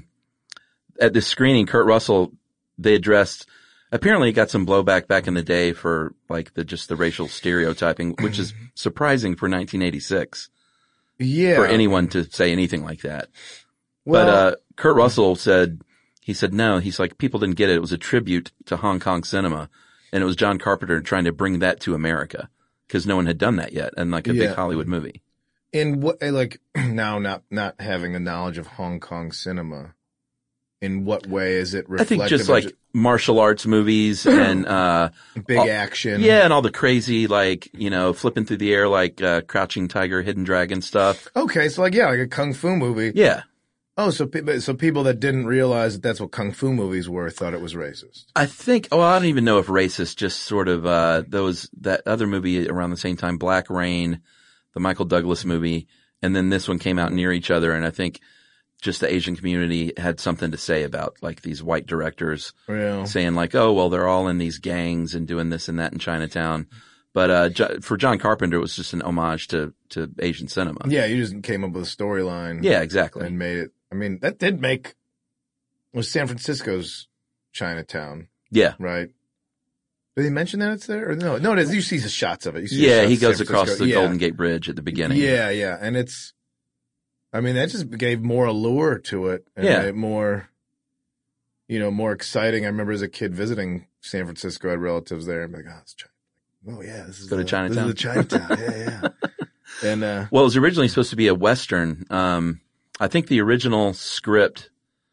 at this screening, Kurt Russell, they addressed, apparently it got some blowback back in the day for like the racial stereotyping, which is surprising for 1986. Yeah. For anyone to say anything like that. Well, but, Kurt Russell said no, he's like, people didn't get it. It was a tribute to Hong Kong cinema. And it was John Carpenter trying to bring that to America because no one had done that yet. And like a big Hollywood movie. In what, like now not having the knowledge of Hong Kong cinema, in what way is it reflective? I think just like martial arts movies and, big action. Yeah. And all the crazy, like, flipping through the air, like, Crouching Tiger, Hidden Dragon stuff. Okay. So like a Kung Fu movie. Yeah. Oh, so people that didn't realize that that's what Kung Fu movies were thought it was racist. I think, I don't even know if racist, just sort of, that other movie around the same time, Black Rain, the Michael Douglas movie, and then this one came out near each other. And I think just the Asian community had something to say about like these white directors saying like, oh, well, they're all in these gangs and doing this and that in Chinatown. But, for John Carpenter, it was just an homage to Asian cinema. Yeah. You just came up with a storyline. Yeah, exactly. And made it. I mean, that did was San Francisco's Chinatown. Yeah. Right. Did they mention that it's there? Or no, it is. You see the shots of it. He goes across the Golden Gate Bridge at the beginning. Yeah, yeah. And that just gave more allure to it. And made it more, more exciting. I remember as a kid visiting San Francisco, I had relatives there. I'm like, oh, it's China. Oh, yeah. This is Chinatown. This is the Chinatown. Yeah. And, well, it was originally supposed to be a Western. I think the original script,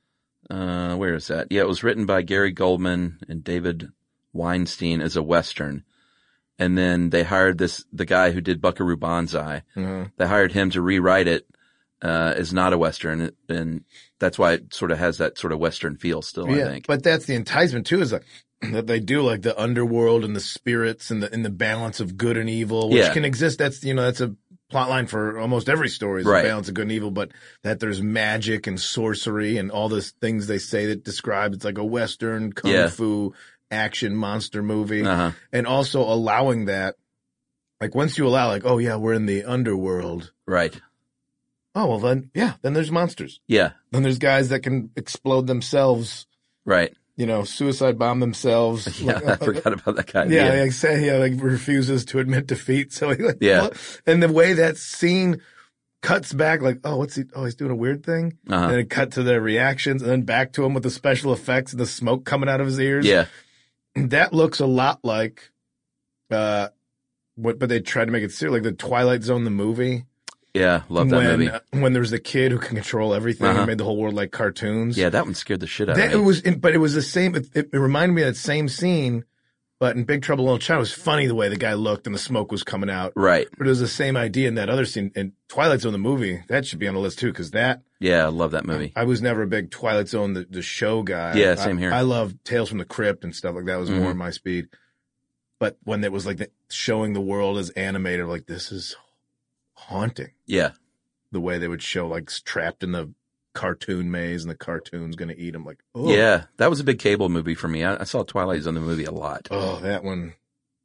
where is that? Yeah, it was written by Gary Goldman and David Weinstein as a Western. And then they hired the guy who did Buckaroo Banzai. Mm-hmm. They hired him to rewrite it, as not a Western. And that's why it sort of has that sort of Western feel still, I think. But that's the enticement too, is like, that they do like the underworld and the spirits and the balance of good and evil, which can exist. That's, that's a plot line for almost every story is the balance of good and evil, but that there's magic and sorcery and all those things they say that describe it's like a Western kung fu action monster movie. Uh-huh. And also allowing that, like once you allow like, oh yeah, we're in the underworld. Right. Oh, well then there's monsters. Yeah. Then there's guys that can explode themselves. Right. Suicide bomb themselves. Yeah, I forgot about that guy. Yeah, like refuses to admit defeat. So and the way that scene cuts back, like, oh, what's he? Oh, he's doing a weird thing. Uh-huh. And then it cut to their reactions, and then back to him with the special effects and the smoke coming out of his ears. Yeah, that looks a lot like, but they tried to make it serious, like the Twilight Zone, the movie. Yeah, love that movie. When there was the kid who can control everything and made the whole world like cartoons. Yeah, that one scared the shit out of me. But it was the same. It reminded me of that same scene, but in Big Trouble in Little China, it was funny the way the guy looked and the smoke was coming out. Right. But it was the same idea in that other scene. In Twilight Zone, the movie, that should be on the list too, because that. Yeah, I love that movie. I was never a big Twilight Zone, the show guy. Yeah, same here. I love Tales from the Crypt and stuff like that. Was more my speed. But when it was like showing the world as animated, like this is haunting. Yeah. The way they would show like trapped in the cartoon maze and the cartoon's going to eat them. Like, oh. Yeah, that was a big cable movie for me. I saw Twilight Zone the movie a lot. Oh, that one.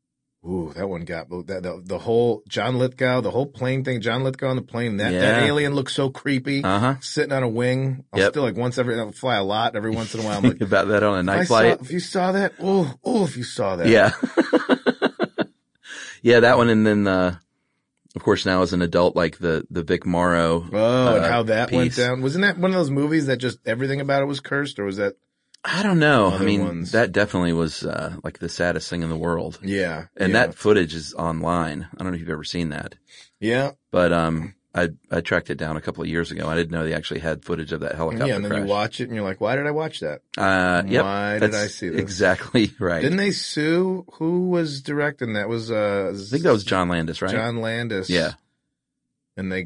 Ooh, that one got the whole John Lithgow, the whole plane thing. John Lithgow on the plane. That alien looks so creepy. Sitting on a wing. I'll still like I'll fly a lot every once in a while. I'm like about that on a night flight. If you saw that, if you saw that. Yeah. Yeah, that one, and then of course now as an adult, like the Vic Morrow. Oh, and how that piece went down. Wasn't that one of those movies that just everything about it was cursed, or was that? I don't know. I mean, that definitely was, like the saddest thing in the world. Yeah. And that footage is online. I don't know if you've ever seen that. Yeah. But, I tracked it down a couple of years ago. I didn't know they actually had footage of that helicopter Yeah, and then crash. you watch it and you're like, why did I watch that? Yep. Why did I see this? Exactly right. Didn't they sue? Who was directing that? Was, I think that was John Landis, right? John Landis. Yeah. And they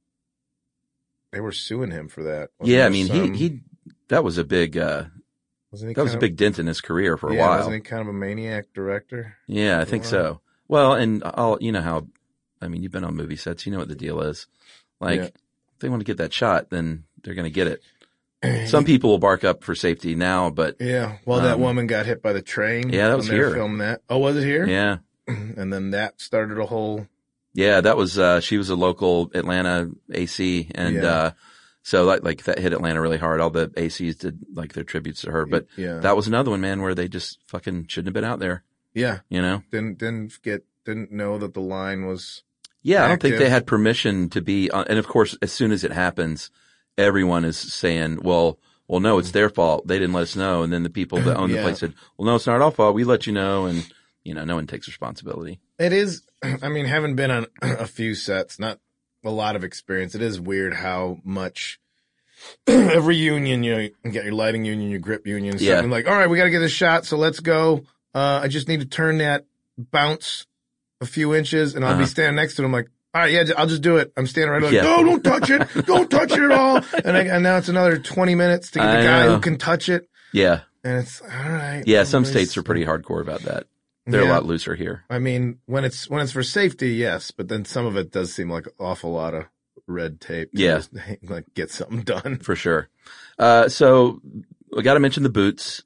were suing him for that. Yeah. I mean, that was a big, that was a big dent in his career for a while. Wasn't he kind of a maniac director? Yeah, I think so. Well, and you know how, I mean, you've been on movie sets, you know what the deal is. Like, if they want to get that shot, then they're going to get it. Some people will bark up for safety now, but. Yeah. Well, that woman got hit by the train. Yeah, that was here. Filmed that. Oh, was it here? Yeah. And then that started a whole. Yeah, that was, she was a local Atlanta AC and, so like that hit Atlanta really hard. All the ACs did like their tributes to her, but that was another one, man, where they just fucking shouldn't have been out there. Yeah. You know? Didn't know that the line was. Yeah. active. I don't think they had permission to be on. And of course, as soon as it happens, everyone is saying, well, no, it's their fault. They didn't let us know. And then the people that own the place said, well, no, it's not our fault. We let you know. And, you know, no one takes responsibility. It is. I mean, having been on a few sets, not a lot of experience. It is weird how much every union, you know, you get your lighting union, your grip union, something like, all right, we got to get this shot. So let's go. I just need to turn that bounce a few inches and I'll be standing next to him like, all right, yeah, I'll just do it. I'm standing right like, no, don't touch it. Don't touch it at all. And now it's another 20 minutes to get the guy who can touch it. Yeah. And it's all right. Yeah. Some states are pretty hardcore about that. They're a lot looser here. I mean, when it's for safety, yes, but then some of it does seem like an awful lot of red tape. To just, like get something done. For sure. So we got to mention the boots.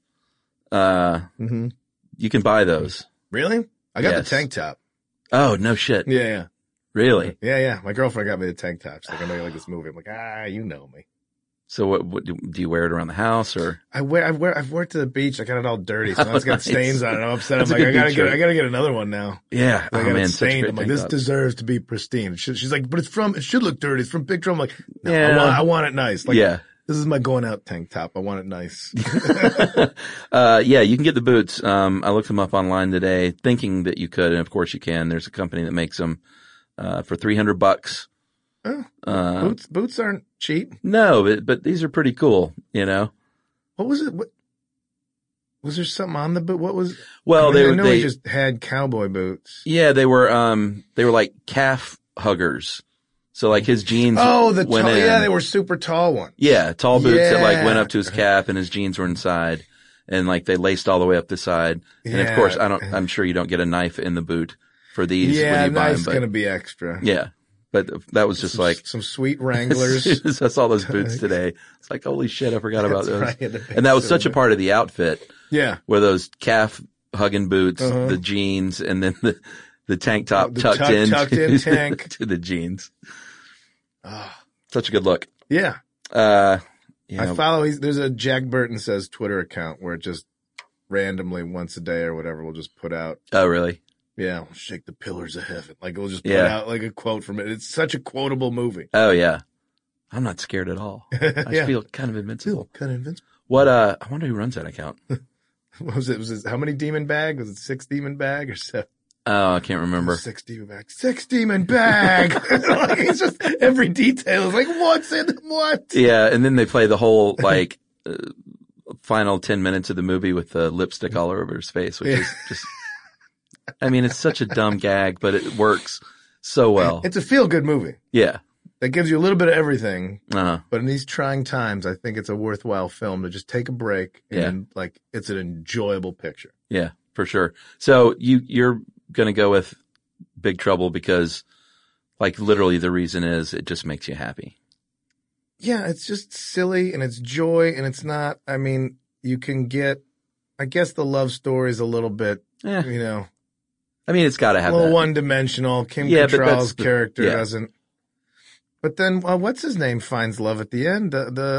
You can buy those. Really? I got the tank top. Oh, no shit. Yeah. Really? Yeah. My girlfriend got me the tank top. She's like, I know you like this movie. I'm like, you know me. So what do you wear it around the house or? I've worked to the beach. I got it all dirty. So now it's got stains on it. I'm upset. I'm like, I gotta get another one now. Yeah. I got it stained. I'm like, this deserves to be pristine. She's like, but it should look dirty. It's from Picture. I'm like, no, I want it nice. Like, this is my going out tank top. I want it nice. You can get the boots. I looked them up online today thinking that you could. And of course you can. There's a company that makes them, for $300. Boots aren't cheap. No, but these are pretty cool, you know? What was it? Was there something on the boot? What was? Well, they just had cowboy boots. Yeah, they were like calf huggers. So like his jeans. Oh, they were super tall ones. Yeah, tall boots that like went up to his calf and his jeans were inside and like they laced all the way up the side. And of course, I'm sure you don't get a knife in the boot for these when you buy them. Knife's gonna be extra. Yeah. But that was just like some sweet Wranglers. I saw those boots today. It's like, holy shit, I forgot about those. Right. And that was such a part of the outfit. Yeah. Where those calf hugging boots, the jeans, and then the tank top tucked in tank to the jeans. Such a good look. Yeah. I follow, there's a Jack Burton Says Twitter account where it just randomly once a day or whatever will just put out. Oh, really? Yeah, we'll shake the pillars of heaven. Like we'll just put out like a quote from it. It's such a quotable movie. Oh yeah, I'm not scared at all. I feel kind of invincible. What? I wonder who runs that account. What was it? Was it how many demon bag? Was it 6 demon bag or 7? Oh, I can't remember. 6 demon bag. 6 demon bag. Like, it's just every detail is like what's in what? Yeah, and then they play the whole like final 10 minutes of the movie with the lipstick all over his face, which is just. I mean, it's such a dumb gag, but it works so well. It's a feel-good movie. Yeah. That gives you a little bit of everything. Uh-huh. But in these trying times, I think it's a worthwhile film to just take a break and like it's an enjoyable picture. Yeah, for sure. So you're going to go with Big Trouble because like literally the reason is it just makes you happy. Yeah, it's just silly and it's joy and it's not, I mean, you can get, I guess the love story is a little bit, you know. I mean, it's got to have a little that. one-dimensional. Kim Cattrall's character doesn't. But then, what's his name finds love at the end?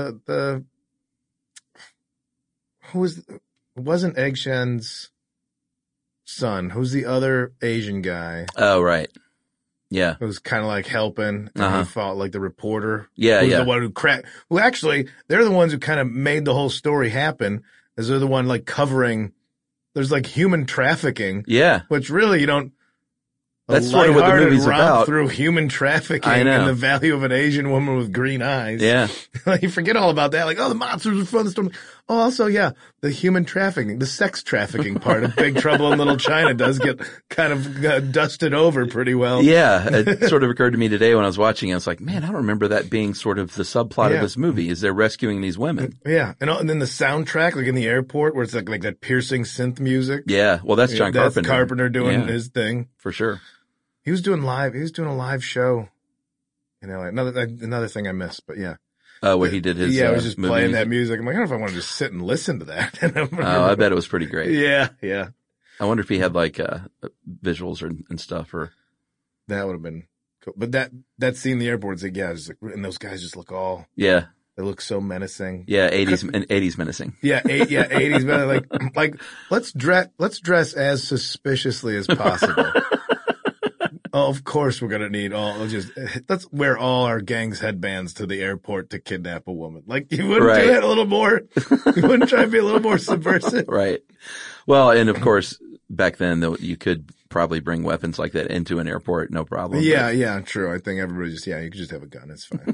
It wasn't Egg Shen's son. Who's the other Asian guy? Oh, right. Yeah. It was kind of like helping, and he fought like the reporter. Yeah, the one who cracked. Well, actually, they're the ones who kind of made the whole story happen, as they're the one like covering. There's like human trafficking. Yeah. Which really you don't. That's sort of what the movie's about. Through human trafficking and the value of an Asian woman with green eyes. Yeah. You forget all about that. Like, the monsters are from the storm. Oh, also, the human trafficking, the sex trafficking part of Big Trouble in Little China does get kind of dusted over pretty well. Yeah. It sort of occurred to me today when I was watching it. I was like, man, I don't remember that being sort of the subplot of this movie. Is they're rescuing these women. Yeah. And then the soundtrack, like in the airport where it's like that piercing synth music. Yeah. Well, that's John Carpenter. That's Carpenter doing his thing. For sure. He was doing a live show. Another thing I missed, but yeah. Where he did his, I was just playing that music. I'm like, I don't know if I want to just sit and listen to that. I bet it was pretty great. Yeah, yeah. I wonder if he had like, visuals and stuff or. That would have been cool. But that scene in the airport, it's like, and those guys just look all. Yeah. They look so menacing. Yeah, 80s menacing. Yeah, 80s menacing. Like, let's dress as suspiciously as possible. Oh, of course we're gonna need let's wear all our gang's headbands to the airport to kidnap a woman. Like, you wouldn't do that a little more? You wouldn't try to be a little more subversive? Right. Well, and of course, back then, though, you could probably bring weapons like that into an airport, no problem. Yeah, true. I think everybody you could just have a gun. It's fine.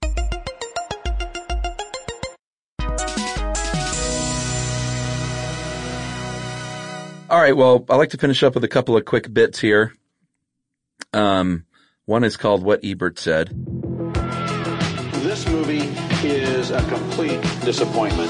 All right. Well, I like to finish up with a couple of quick bits here. One is called What Ebert Said. This movie is a complete disappointment.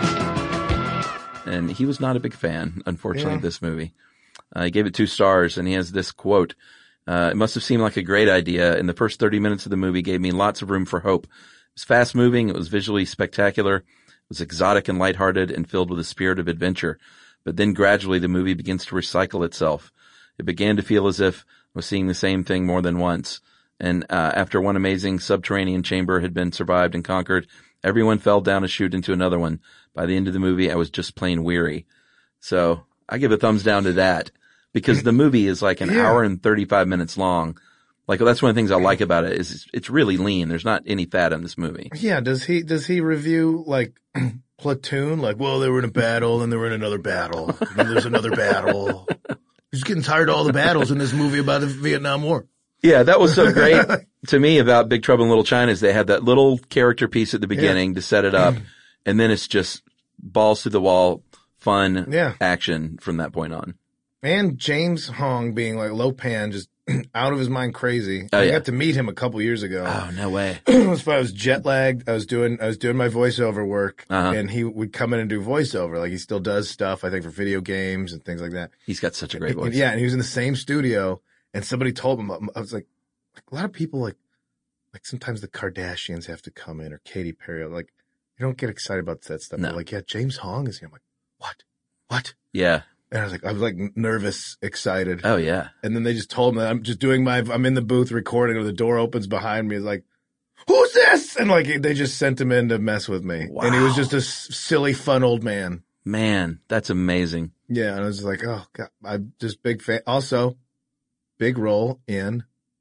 And he was not a big fan, unfortunately, of this movie. He gave it 2 stars, and he has this quote. It must have seemed like a great idea. In the first 30 minutes of the movie gave me lots of room for hope. It was fast moving. It was visually spectacular. It was exotic and lighthearted and filled with a spirit of adventure. But then gradually the movie begins to recycle itself. It began to feel as if I was seeing the same thing more than once. And after one amazing subterranean chamber had been survived and conquered, everyone fell down a chute into another one. By the end of the movie, I was just plain weary. So I give a thumbs down to that because the movie is like an hour and 35 minutes long. Like, that's one of the things I like about it is it's really lean. There's not any fat in this movie. Yeah. Does he review like Platoon? Like, well, they were in a battle and they were in another battle. And then there's another battle. He's getting tired of all the battles in this movie about the Vietnam War. Yeah, that was so great to me about Big Trouble in Little China is they had that little character piece at the beginning to set it up, and then it's just balls to the wall, fun action from that point on. And James Hong being like Lo Pan, just out of his mind crazy. I got to meet him a couple years ago. Oh, no way. It was fun. I was jet lagged. I was doing my voiceover work, and he would come in and do voiceover. Like, he still does stuff, I think, for video games and things like that. He's got such a great voice. Yeah, and he was in the same studio, and somebody told him, I was like a lot of people, like sometimes the Kardashians have to come in, or Katy Perry, like, you don't get excited about that stuff. No. They're like, yeah, James Hong is here. I'm like, what? Yeah. And I was like nervous, excited. Oh, yeah. And then they just told me that I'm just doing I'm in the booth recording, or the door opens behind me. It's like, who's this? And like, they just sent him in to mess with me. Wow. And he was just a silly, fun old man. Man, that's amazing. Yeah. And I was like, oh God, I'm just big fan. Also, big role in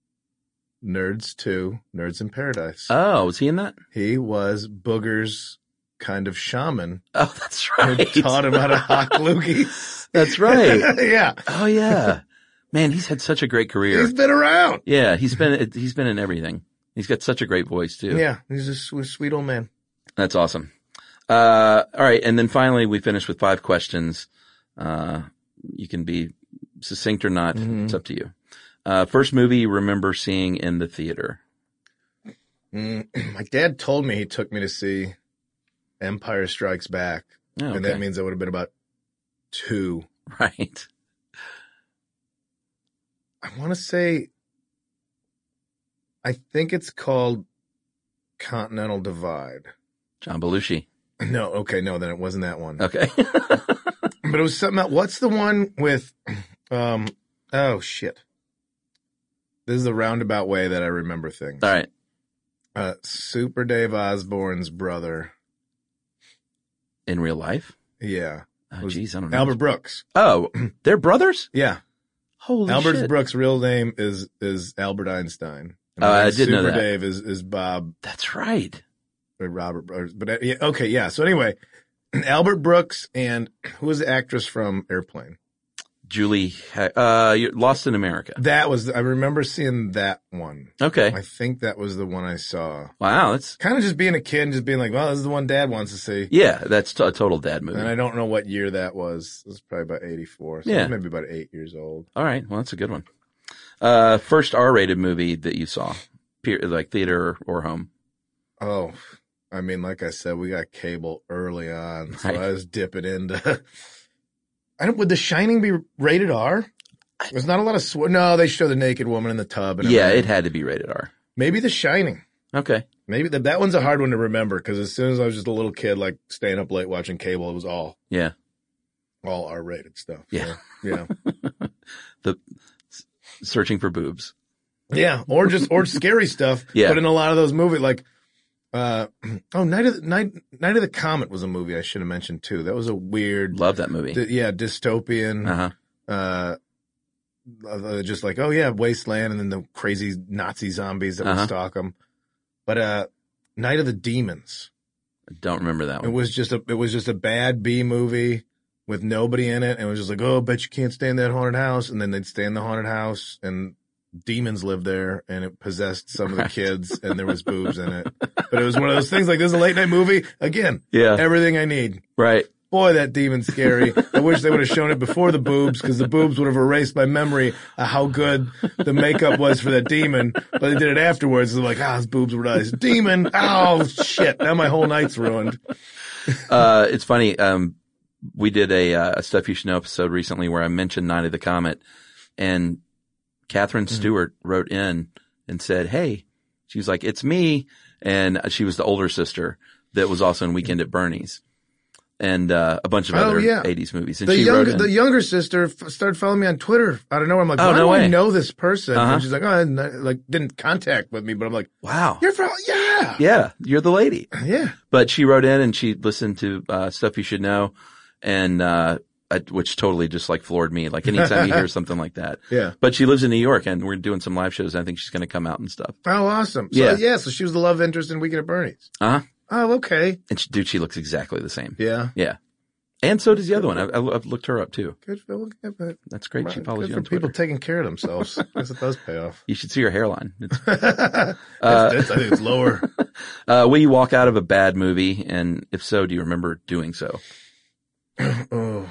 Nerds 2, Nerds in Paradise. Oh, was he in that? He was Booger's kind of shaman. Oh, that's right. Who taught him how to hawk loogies. That's right. Yeah. Oh, yeah. Man, he's had such a great career. He's been around. Yeah, he's been in everything. He's got such a great voice too. Yeah, he's a sweet old man. That's awesome. All right, and then finally we finish with 5 questions. You can be succinct or not. Mm-hmm. It's up to you. First movie you remember seeing in the theater? My dad told me he took me to see Empire Strikes Back, and that means I would have been about 2. Right. I want to say, I think it's called Continental Divide. John Belushi. No, then it wasn't that one. Okay. But it was something else. What's the one with, Oh, shit. This is the roundabout way that I remember things. All right. Super Dave Osborne's brother. In real life? Yeah. Oh, geez, I don't know. Albert Brooks. Oh, they're brothers? Yeah. Holy Albert shit. Brooks' real name is Albert Einstein. I didn't know that. Super Dave is Bob. That's right. Or Robert. But yeah, okay, yeah. So anyway, Albert Brooks and who was the actress from Airplane? Julie, Lost in America. That was, I remember seeing that one. Okay. I think that was the one I saw. Wow, that's Kind of just being a kid and just being like, well, this is the one Dad wants to see. yeah, that's a total dad movie. And I don't know what year that was. It was probably about 84. So Yeah. I was maybe about 8 years old. All right, well, that's a good one. First R-rated movie that you saw, like theater or home. Oh, I mean, like I said, we got cable early on, so Right. I was dipping into. Would The Shining be rated R? There's not a lot of no, they show the naked woman in the tub. And Yeah, everything. it had to be rated R. Maybe The Shining. Okay. Maybe that one's a hard one to remember because as soon as I was just a little kid, like staying up late watching cable, it was all Yeah. R-rated stuff. Yeah. So, yeah. Searching for boobs. Yeah, or scary stuff. Yeah. But in a lot of those movies, like, Night of the Comet was a movie I should have mentioned too. That was a weird, Love that movie. dystopian. Uh-huh. Just like, oh yeah, wasteland, and then the crazy Nazi zombies that would stalk them. But Night of the Demons. I don't remember that It one. was just a bad B movie with nobody in it, and it was just like, oh, bet you can't stay in that haunted house, and then they'd stay in the haunted house, and demons lived there, and it possessed some of the kids, and there was boobs in it. But it was one of those things like, this is a late night movie. Again, Yeah. everything I need. Right. Boy, that demon's scary. I wish they would have shown it before the boobs, because the boobs would have erased my memory of how good the makeup was for that demon. But they did it afterwards. They're like, his boobs were nice. Demon. Oh, shit. Now my whole night's ruined. It's funny. We did a Stuff You Should Know episode recently where I mentioned Night of the Comet, and Catherine Stewart wrote in and said, hey, she was like, it's me. And she was the older sister that was also in Weekend at Bernie's and a bunch of other 80s movies. And The younger sister started following me on Twitter out of nowhere. I'm like, why do I know this person? And she's like, didn't contact with me, but I'm like, wow. You're from, yeah. Yeah, you're the lady. Yeah. But she wrote in and she listened to Stuff You Should Know, and which totally just like floored me. Like anytime you hear something like that. Yeah. But she lives in New York, and we're doing some live shows. And I think she's going to come out and stuff. Oh, awesome. Yeah. So she was the love interest in Weekend at Bernie's. Uh-huh. Oh, okay. And she looks exactly the same. Yeah. Yeah. And so does the other one. I've looked her up too. Good for That's great. She follows you on people Twitter. taking care of themselves. I guess it does pay off. You should see her hairline. I think it's lower. Will you walk out of a bad movie? And if so, do you remember doing so? Oh.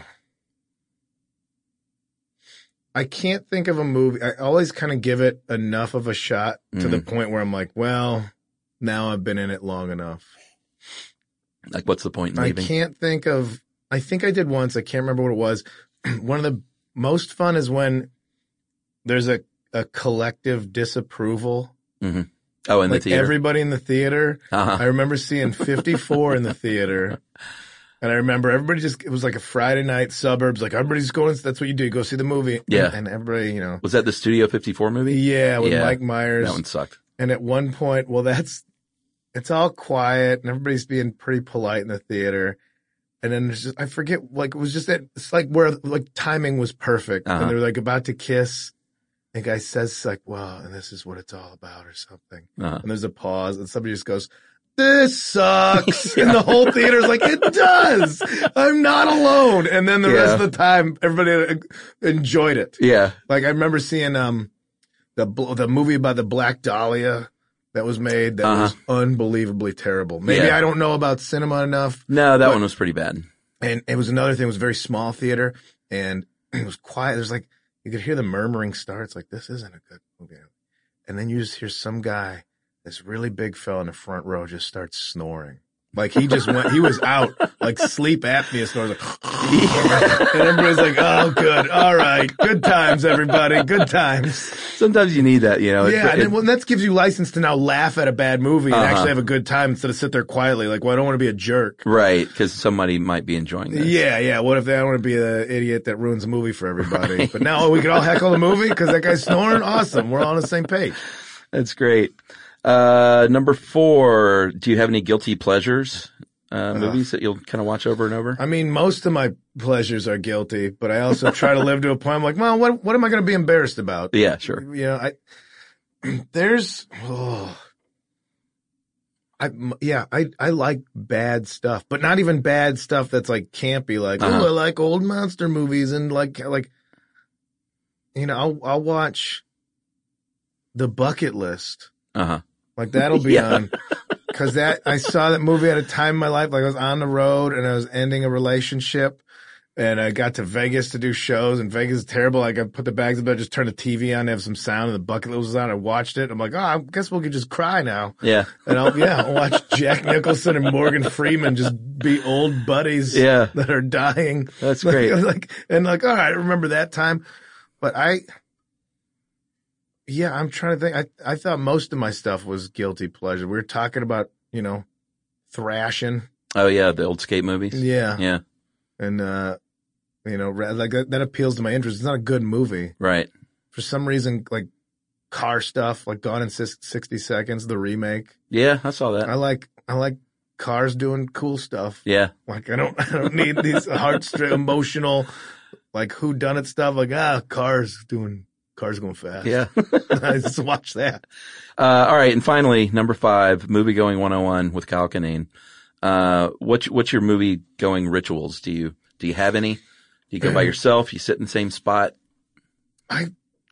I can't think of a movie. I always kind of give it enough of a shot to the point where I'm like, well, now I've been in it long enough. Like, what's the point in leaving? I can't think of, I think I did once. I can't remember what it was. One of the most fun is when there's a collective disapproval. Mm-hmm. Oh, in the like theater. Everybody in the theater. Uh-huh. I remember seeing 54 in the theater. And I remember it was like a Friday night, suburbs, like everybody's going, that's what you do. You go see the movie. Yeah. And everybody, Was that the Studio 54 movie? Yeah, with Mike Myers. That one sucked. And at one point, it's all quiet and everybody's being pretty polite in the theater. And then there's just, I forget, like, it was just that, it's like where, like, timing was perfect. Uh-huh. And they're like about to kiss. The guy says, like, well, and this is what it's all about or something. Uh-huh. And there's a pause and somebody just goes, this sucks. And the whole theater's like, it does. I'm not alone. And then the rest of the time, everybody enjoyed it. Yeah. Like I remember seeing, the movie about the Black Dahlia that was made that was unbelievably terrible. Maybe I don't know about cinema enough. No, that one was pretty bad. And it was another thing. It was a very small theater and it was quiet. There's like, you could hear the murmuring start. It's like, this isn't a good movie. And then you just hear some guy, this really big fella in the front row, just starts snoring. Like he was out, like sleep apnea snores, like, and everybody's like, oh, good. All right. Good times, everybody. Good times. Sometimes you need that, you know. Yeah. And then that gives you license to now laugh at a bad movie and actually have a good time instead of sit there quietly. Like, well, I don't want to be a jerk. Right. Cause somebody might be enjoying this. Yeah. Yeah. What if I don't want to be the idiot that ruins a movie for everybody? Right. But now we can all heckle the movie because that guy's snoring. Awesome. We're all on the same page. That's great. Number 4, do you have any guilty pleasures, movies that you'll kind of watch over and over? I mean, most of my pleasures are guilty, but I also try to live to a point. I'm like, well, what am I going to be embarrassed about? Yeah, sure. You know, I like bad stuff, but not even bad stuff that's like campy, like, I like old monster movies and like, you know, I'll watch The Bucket List. Like that'll be on. Cause I saw that movie at a time in my life, like I was on the road and I was ending a relationship and I got to Vegas to do shows and Vegas is terrible. Like I put the bags in bed, just turned the TV on, have some sound and The Bucket List was on. I watched it. I'm like, oh, I guess we could just cry now. Yeah. And I'll watch Jack Nicholson and Morgan Freeman just be old buddies that are dying. That's great. All right, I remember that time. But I'm trying to think. I thought most of my stuff was guilty pleasure. We were talking about, you know, Thrashing. Oh yeah, the old skate movies. Yeah. Yeah. And, you know, like that appeals to my interest. It's not a good movie. Right. For some reason, like car stuff, like Gone in 60 Seconds, the remake. Yeah, I saw that. I like cars doing cool stuff. Yeah. Like I don't need these emotional, like whodunit stuff. Like, cars going fast. Yeah. I just watch that. All right. And finally, number 5, movie going 101 with Kyle Kinane. What's your movie going rituals? Do you have any? Do you go by yourself? You sit in the same spot? I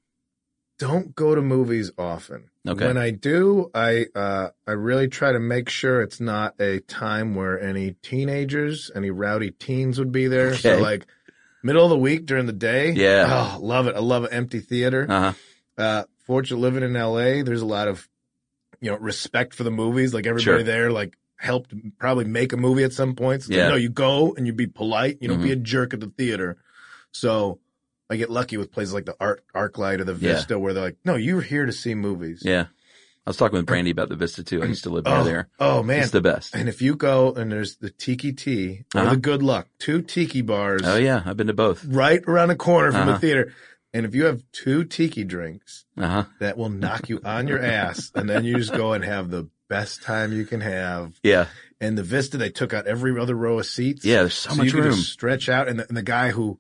don't go to movies often. Okay. When I do, I really try to make sure it's not a time where any teenagers, any rowdy teens would be there. Okay. So like middle of the week during the day. Yeah. Oh, love it. I love an empty theater. Fortunate living in LA, there's a lot of, you know, respect for the movies. Like everybody there, like helped probably make a movie at some point. So you go and you be polite. You don't be a jerk at the theater. So I get lucky with places like the ArcLight or the Vista where they're like, no, you're here to see movies. Yeah. I was talking with Brandy about the Vista too. I used to live near there. Oh man. It's the best. And if you go and there's the Tiki Tea or the Good Luck, 2 tiki bars. Oh yeah. I've been to both. Right around the corner from the theater. And if you have 2 tiki drinks, that will knock you on your ass. And then you just go and have the best time you can have. Yeah. And the Vista, they took out every other row of seats. Yeah. There's so much you can room. Just stretch out. And the guy who,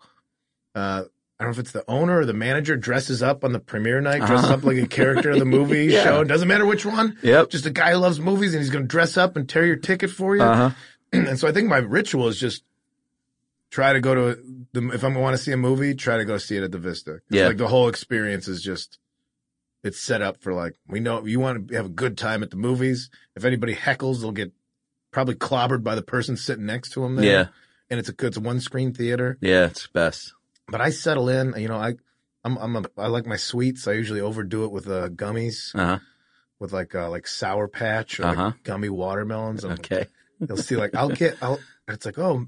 I don't know if it's the owner or the manager, dresses up on the premiere night, dresses up like a character of the movie show. It doesn't matter which one. Yep. Just a guy who loves movies and he's going to dress up and tear your ticket for you. And so I think my ritual is just try to go to if I want to see a movie, try to go see it at the Vista. Yeah. Like the whole experience is just, it's set up for like, we know you want to have a good time at the movies. If anybody heckles, they'll get probably clobbered by the person sitting next to them there. Yeah. And it's a one screen theater. Yeah. It's best. But I settle in, you know, I like my sweets. I usually overdo it with gummies, with like Sour Patch or like gummy watermelons. Okay. You'll see like, it's like, oh,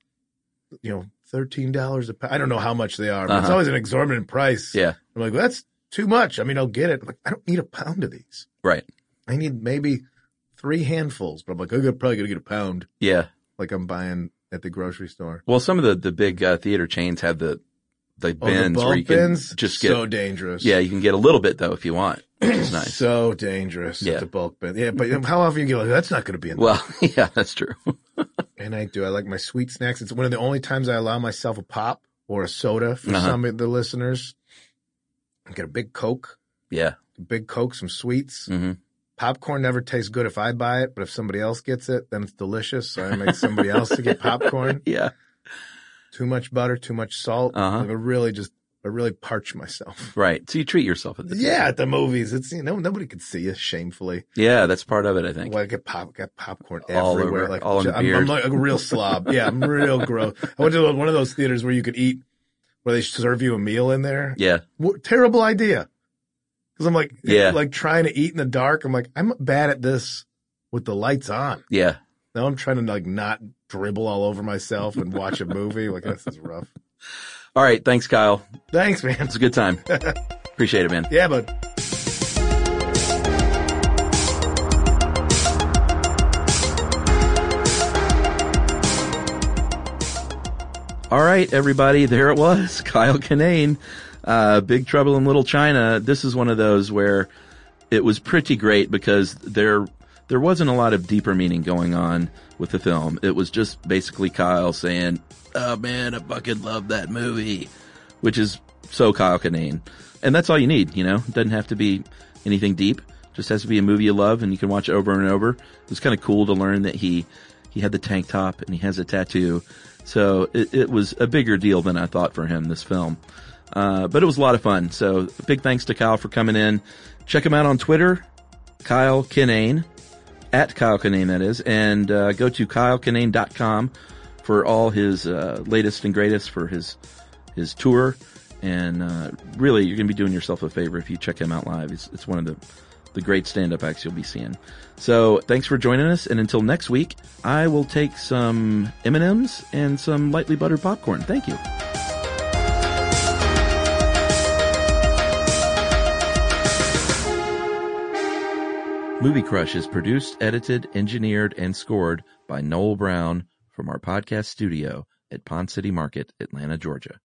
you know, $13 a pound. I don't know how much they are, but it's always an exorbitant price. Yeah. I'm like, well, that's too much. I mean, I'll get it. I'm like, I don't need a pound of these. Right. I need maybe 3 handfuls, but I'm like, I'm probably going to get a pound. Yeah. Like I'm buying at the grocery store. Well, some of the big theater chains have the bins the where you can bins? just get so dangerous. Yeah, you can get a little bit though if you want, which is nice. So dangerous. Yeah. The bulk bin. Yeah, but how often you get like that's not going to be in there. Well, yeah, that's true. And I do. I like my sweet snacks. It's one of the only times I allow myself a pop or a soda for some of the listeners. I get a big Coke. Yeah. Big Coke, some sweets. Popcorn never tastes good if I buy it, but if somebody else gets it, then it's delicious. So I make somebody else to get popcorn. Yeah. Too much butter, too much salt. Like I really parch myself. Right. So you treat yourself at the table. Yeah, at the movies. It's, you know, nobody can see you shamefully. Yeah, that's part of it, I think. Well, I get popcorn all everywhere. Over, like all in the beard. I'm like a real slob. Yeah, I'm real gross. I went to one of those theaters where you could eat, where they serve you a meal in there. Yeah. Terrible idea. Cause I'm like, like trying to eat in the dark. I'm like, I'm bad at this with the lights on. Yeah. Now I'm trying to like not dribble all over myself and watch a movie. Like, this is rough. All right. Thanks, Kyle. Thanks, man. It's a good time. Appreciate it, man. Yeah, bud. All right, everybody. There it was. Kyle Kinane, Big Trouble in Little China. This is one of those where it was pretty great because there wasn't a lot of deeper meaning going on with the film. It was just basically Kyle saying, "Oh man, I fucking love that movie," which is so Kyle Kinane. And that's all you need, you know? It doesn't have to be anything deep. It just has to be a movie you love and you can watch it over and over. It was kind of cool to learn that he had the tank top and he has a tattoo. So it was a bigger deal than I thought for him, this film. But it was a lot of fun. So big thanks to Kyle for coming in. Check him out on Twitter, Kyle Kinane, at Kyle Kinane, that is. And go to kylekinane.com for all his latest and greatest for his tour. And really, you're going to be doing yourself a favor if you check him out live. It's one of the great stand-up acts you'll be seeing. So thanks for joining us. And until next week, I will take some M&Ms and some lightly buttered popcorn. Thank you. Movie Crush is produced, edited, engineered, and scored by Noel Brown from our podcast studio at Pond City Market, Atlanta, Georgia.